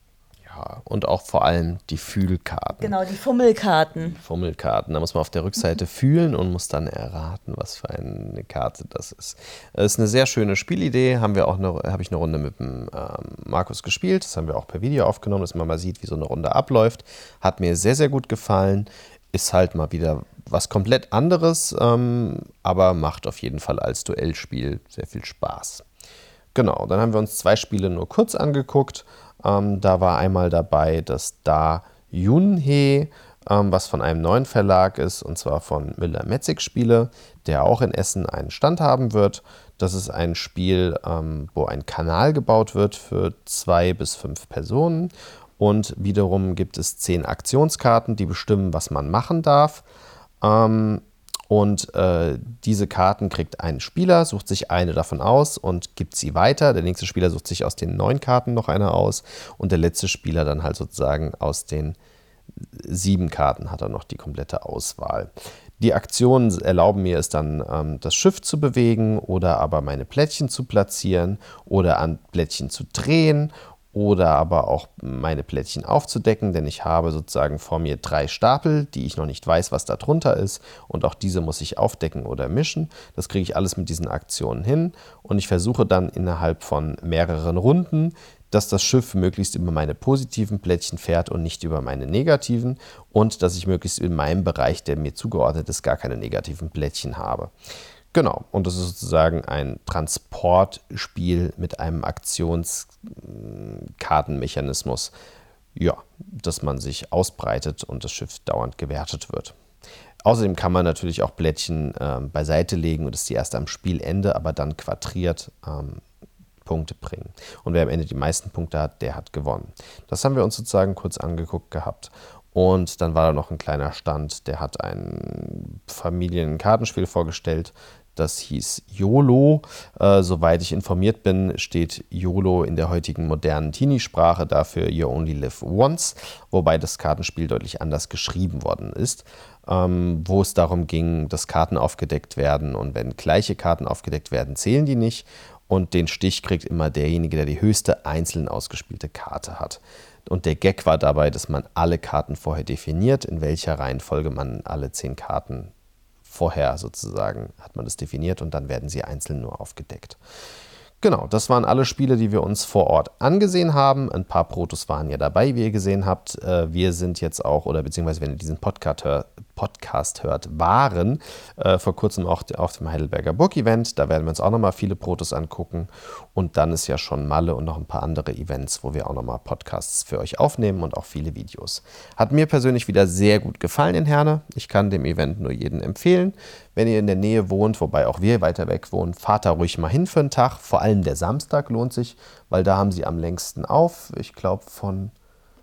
A: ja, und auch vor allem die Fühlkarten.
D: Genau, die Fummelkarten.
A: Die Fummelkarten. Da muss man auf der Rückseite fühlen und muss dann erraten, was für eine Karte das ist. Das ist eine sehr schöne Spielidee. Haben wir auch eine, habe ich eine Runde mit dem ähm, Markus gespielt. Das haben wir auch per Video aufgenommen, dass man mal sieht, wie so eine Runde abläuft. Hat mir sehr, sehr gut gefallen. Ist halt mal wieder was komplett anderes, ähm, aber macht auf jeden Fall als Duellspiel sehr viel Spaß. Genau, dann haben wir uns zwei Spiele nur kurz angeguckt. Ähm, da war einmal dabei das Da Yunhe ähm, was von einem neuen Verlag ist, und zwar von Müller-Metzig-Spiele, der auch in Essen einen Stand haben wird. Das ist ein Spiel, ähm, wo ein Kanal gebaut wird für zwei bis fünf Personen. Und wiederum gibt es zehn Aktionskarten, die bestimmen, was man machen darf. Ähm, und äh, diese Karten kriegt ein Spieler, sucht sich eine davon aus und gibt sie weiter. Der nächste Spieler sucht sich aus den neun Karten noch eine aus. Und der letzte Spieler dann halt sozusagen aus den sieben Karten hat er noch die komplette Auswahl. Die Aktionen erlauben mir es dann, ähm, das Schiff zu bewegen oder aber meine Plättchen zu platzieren oder an Plättchen zu drehen oder aber auch meine Plättchen aufzudecken, denn ich habe sozusagen vor mir drei Stapel, die ich noch nicht weiß, was da drunter ist, und auch diese muss ich aufdecken oder mischen. Das kriege ich alles mit diesen Aktionen hin und ich versuche dann innerhalb von mehreren Runden, dass das Schiff möglichst über meine positiven Plättchen fährt und nicht über meine negativen und dass ich möglichst in meinem Bereich, der mir zugeordnet ist, gar keine negativen Plättchen habe. Genau, und das ist sozusagen ein Transportspiel mit einem Aktionskartenmechanismus, ja, dass man sich ausbreitet und das Schiff dauernd gewertet wird. Außerdem kann man natürlich auch Plättchen äh, beiseite legen und das ist die erst am Spielende, aber dann quadriert ähm, Punkte bringen. Und wer am Ende die meisten Punkte hat, der hat gewonnen. Das haben wir uns sozusagen kurz angeguckt gehabt. Und dann war da noch ein kleiner Stand, der hat ein Familienkartenspiel vorgestellt. Das hieß YOLO. Äh, soweit ich informiert bin, steht YOLO in der heutigen modernen Teenie-Sprache dafür You Only Live Once, wobei das Kartenspiel deutlich anders geschrieben worden ist, ähm, wo es darum ging, dass Karten aufgedeckt werden und wenn gleiche Karten aufgedeckt werden, zählen die nicht und den Stich kriegt immer derjenige, der die höchste einzeln ausgespielte Karte hat. Und der Gag war dabei, dass man alle Karten vorher definiert, in welcher Reihenfolge man alle zehn Karten vorher sozusagen hat man das definiert und dann werden sie einzeln nur aufgedeckt. Genau, das waren alle Spiele, die wir uns vor Ort angesehen haben. Ein paar Protos waren ja dabei, wie ihr gesehen habt. Wir sind jetzt auch, oder beziehungsweise wenn ihr diesen Podcast, hör, Podcast hört, waren äh, vor kurzem auch auf dem Heidelberger Burg-Event. Da werden wir uns auch nochmal viele Protos angucken. Und dann ist ja schon Malle und noch ein paar andere Events, wo wir auch nochmal Podcasts für euch aufnehmen und auch viele Videos. Hat mir persönlich wieder sehr gut gefallen in Herne. Ich kann dem Event nur jedem empfehlen. Wenn ihr in der Nähe wohnt, wobei auch wir weiter weg wohnen, fahrt da ruhig mal hin für einen Tag. Vor allem der Samstag lohnt sich, weil da haben sie am längsten auf. Ich glaube von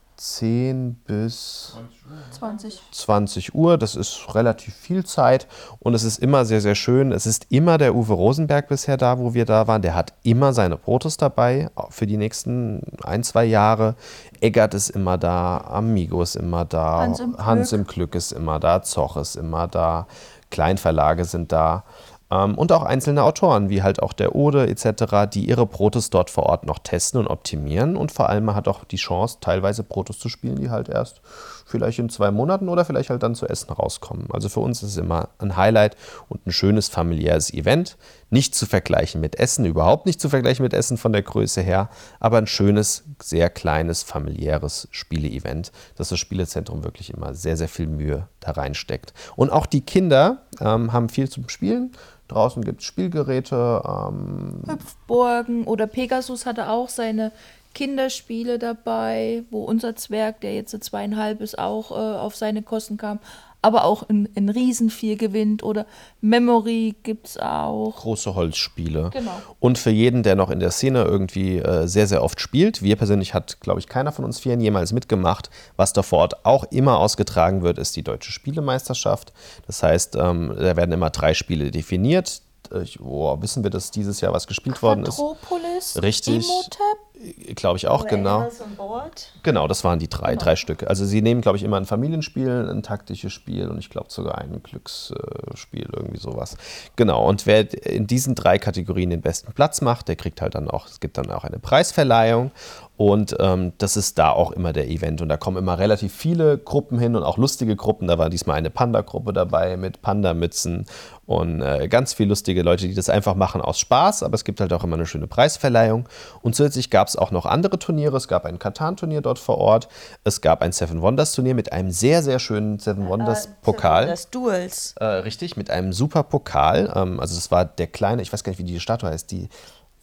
A: zehn bis
C: zwanzig.
A: zwanzig Uhr. Das ist relativ viel Zeit und es ist immer sehr, sehr schön. Es ist immer der Uwe Rosenberg bisher da, wo wir da waren. Der hat immer seine Protos dabei für die nächsten ein, zwei Jahre. Eggert ist immer da, Amigo ist immer da,
C: Hans im Glück,
A: Hans im Glück ist immer da, Zoch ist immer da, Kleinverlage sind da. Und auch einzelne Autoren, wie halt auch der Ode et cetera, die ihre Protos dort vor Ort noch testen und optimieren. Und vor allem man hat auch die Chance, teilweise Protos zu spielen, die halt erst vielleicht in zwei Monaten oder vielleicht halt dann zu Essen rauskommen. Also für uns ist es immer ein Highlight und ein schönes familiäres Event. Nicht zu vergleichen mit Essen, überhaupt nicht zu vergleichen mit Essen von der Größe her, aber ein schönes, sehr kleines, familiäres Spiele-Event, dass das Spielezentrum wirklich immer sehr, sehr viel Mühe da reinsteckt. Und auch die Kinder ähm, haben viel zum Spielen. Draußen gibt es Spielgeräte. Ähm
C: Hüpfburgen oder Pegasus hatte auch seine Kinderspiele dabei, wo unser Zwerg, der jetzt zweieinhalb ist, auch äh, auf seine Kosten kam. Aber auch in, in Riesenvieh gewinnt oder Memory gibt es auch.
A: Große Holzspiele.
C: Genau.
A: Und für jeden, der noch in der Szene irgendwie äh, sehr, sehr oft spielt, wir persönlich hat, glaube ich, keiner von uns Vieren jemals mitgemacht. Was da vor Ort auch immer ausgetragen wird, ist die Deutsche Spielemeisterschaft. Das heißt, ähm, da werden immer drei Spiele definiert. Ich, oh, wissen wir, dass dieses Jahr was gespielt worden ist?
C: Quadropolis,
A: Richtig.
C: Imhotep,
A: glaube ich auch,
D: Oder
A: genau.
D: Alice on Board.
A: Genau, das waren die drei,
C: Genau.
A: drei Stücke. Also sie nehmen, glaube ich, immer ein Familienspiel, ein taktisches Spiel und ich glaube sogar ein Glücksspiel, irgendwie sowas. Genau, und wer in diesen drei Kategorien den besten Platz macht, der kriegt halt dann auch, es gibt dann auch eine Preisverleihung. Und ähm, das ist da auch immer der Event. Und da kommen immer relativ viele Gruppen hin und auch lustige Gruppen. Da war diesmal eine Panda-Gruppe dabei mit Panda-Mützen und äh, ganz viele lustige Leute, die das einfach machen aus Spaß. Aber es gibt halt auch immer eine schöne Preisverleihung. Und zusätzlich gab es auch noch andere Turniere. Es gab ein Katan-Turnier dort vor Ort. Es gab ein Seven Wonders-Turnier mit einem sehr, sehr schönen Seven Wonders-Pokal.
D: Das Duels.
A: Äh, richtig, mit einem super Pokal. Ähm, also das war der kleine, ich weiß gar nicht, wie die Statue heißt, die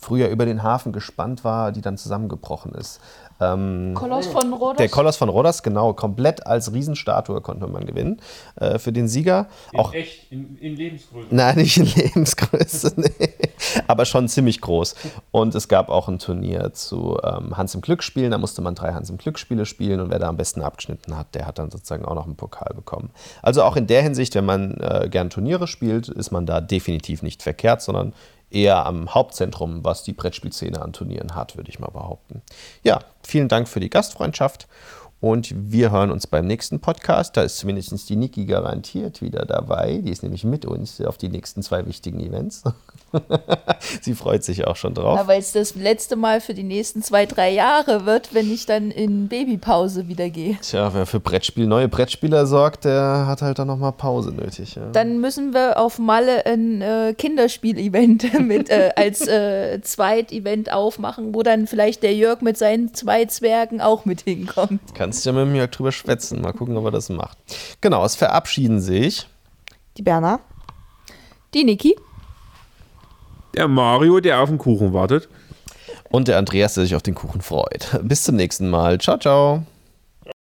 A: früher über den Hafen gespannt war, die dann zusammengebrochen ist. Ähm,
C: Koloss von Rhodos?
A: Der Koloss von Rhodos, genau, komplett als Riesenstatue konnte man gewinnen äh, für den Sieger.
B: In
A: Auch,
B: echt, in, in Lebensgröße.
A: nein, nicht in Lebensgröße, nee. Aber schon ziemlich groß. Und es gab auch ein Turnier zu ähm, Hans im Glück-Spielen, da musste man drei Hans im Glück-Spiele spielen und wer da am besten abgeschnitten hat, der hat dann sozusagen auch noch einen Pokal bekommen. Also auch in der Hinsicht, wenn man äh, gern Turniere spielt, ist man da definitiv nicht verkehrt, sondern eher am Hauptzentrum, was die Brettspielszene an Turnieren hat, würde ich mal behaupten. Ja, vielen Dank für die Gastfreundschaft und wir hören uns beim nächsten Podcast. Da ist zumindest die Niki garantiert wieder dabei. Die ist nämlich mit uns auf die nächsten zwei wichtigen Events. Sie freut sich auch schon drauf.
C: Ja, weil es das letzte Mal für die nächsten zwei, drei Jahre wird, wenn ich dann in Babypause wieder gehe.
A: Tja, wer für Brettspiel, neue Brettspieler sorgt, der hat halt dann nochmal Pause nötig. Ja.
C: Dann müssen wir auf Malle ein äh, Kinderspiel-Event mit äh, als äh, Zweit-Event aufmachen, wo dann vielleicht der Jörg mit seinen zwei Zwergen auch mit hinkommt.
A: Kannst ja mit dem Jörg drüber schwätzen. Mal gucken, ob er das macht. Genau, es verabschieden sich
D: Die Berna.
C: Die Niki.
B: Der Mario, der auf den Kuchen wartet.
A: und der Andreas, der sich auf den Kuchen freut. Bis zum nächsten Mal. Ciao, ciao.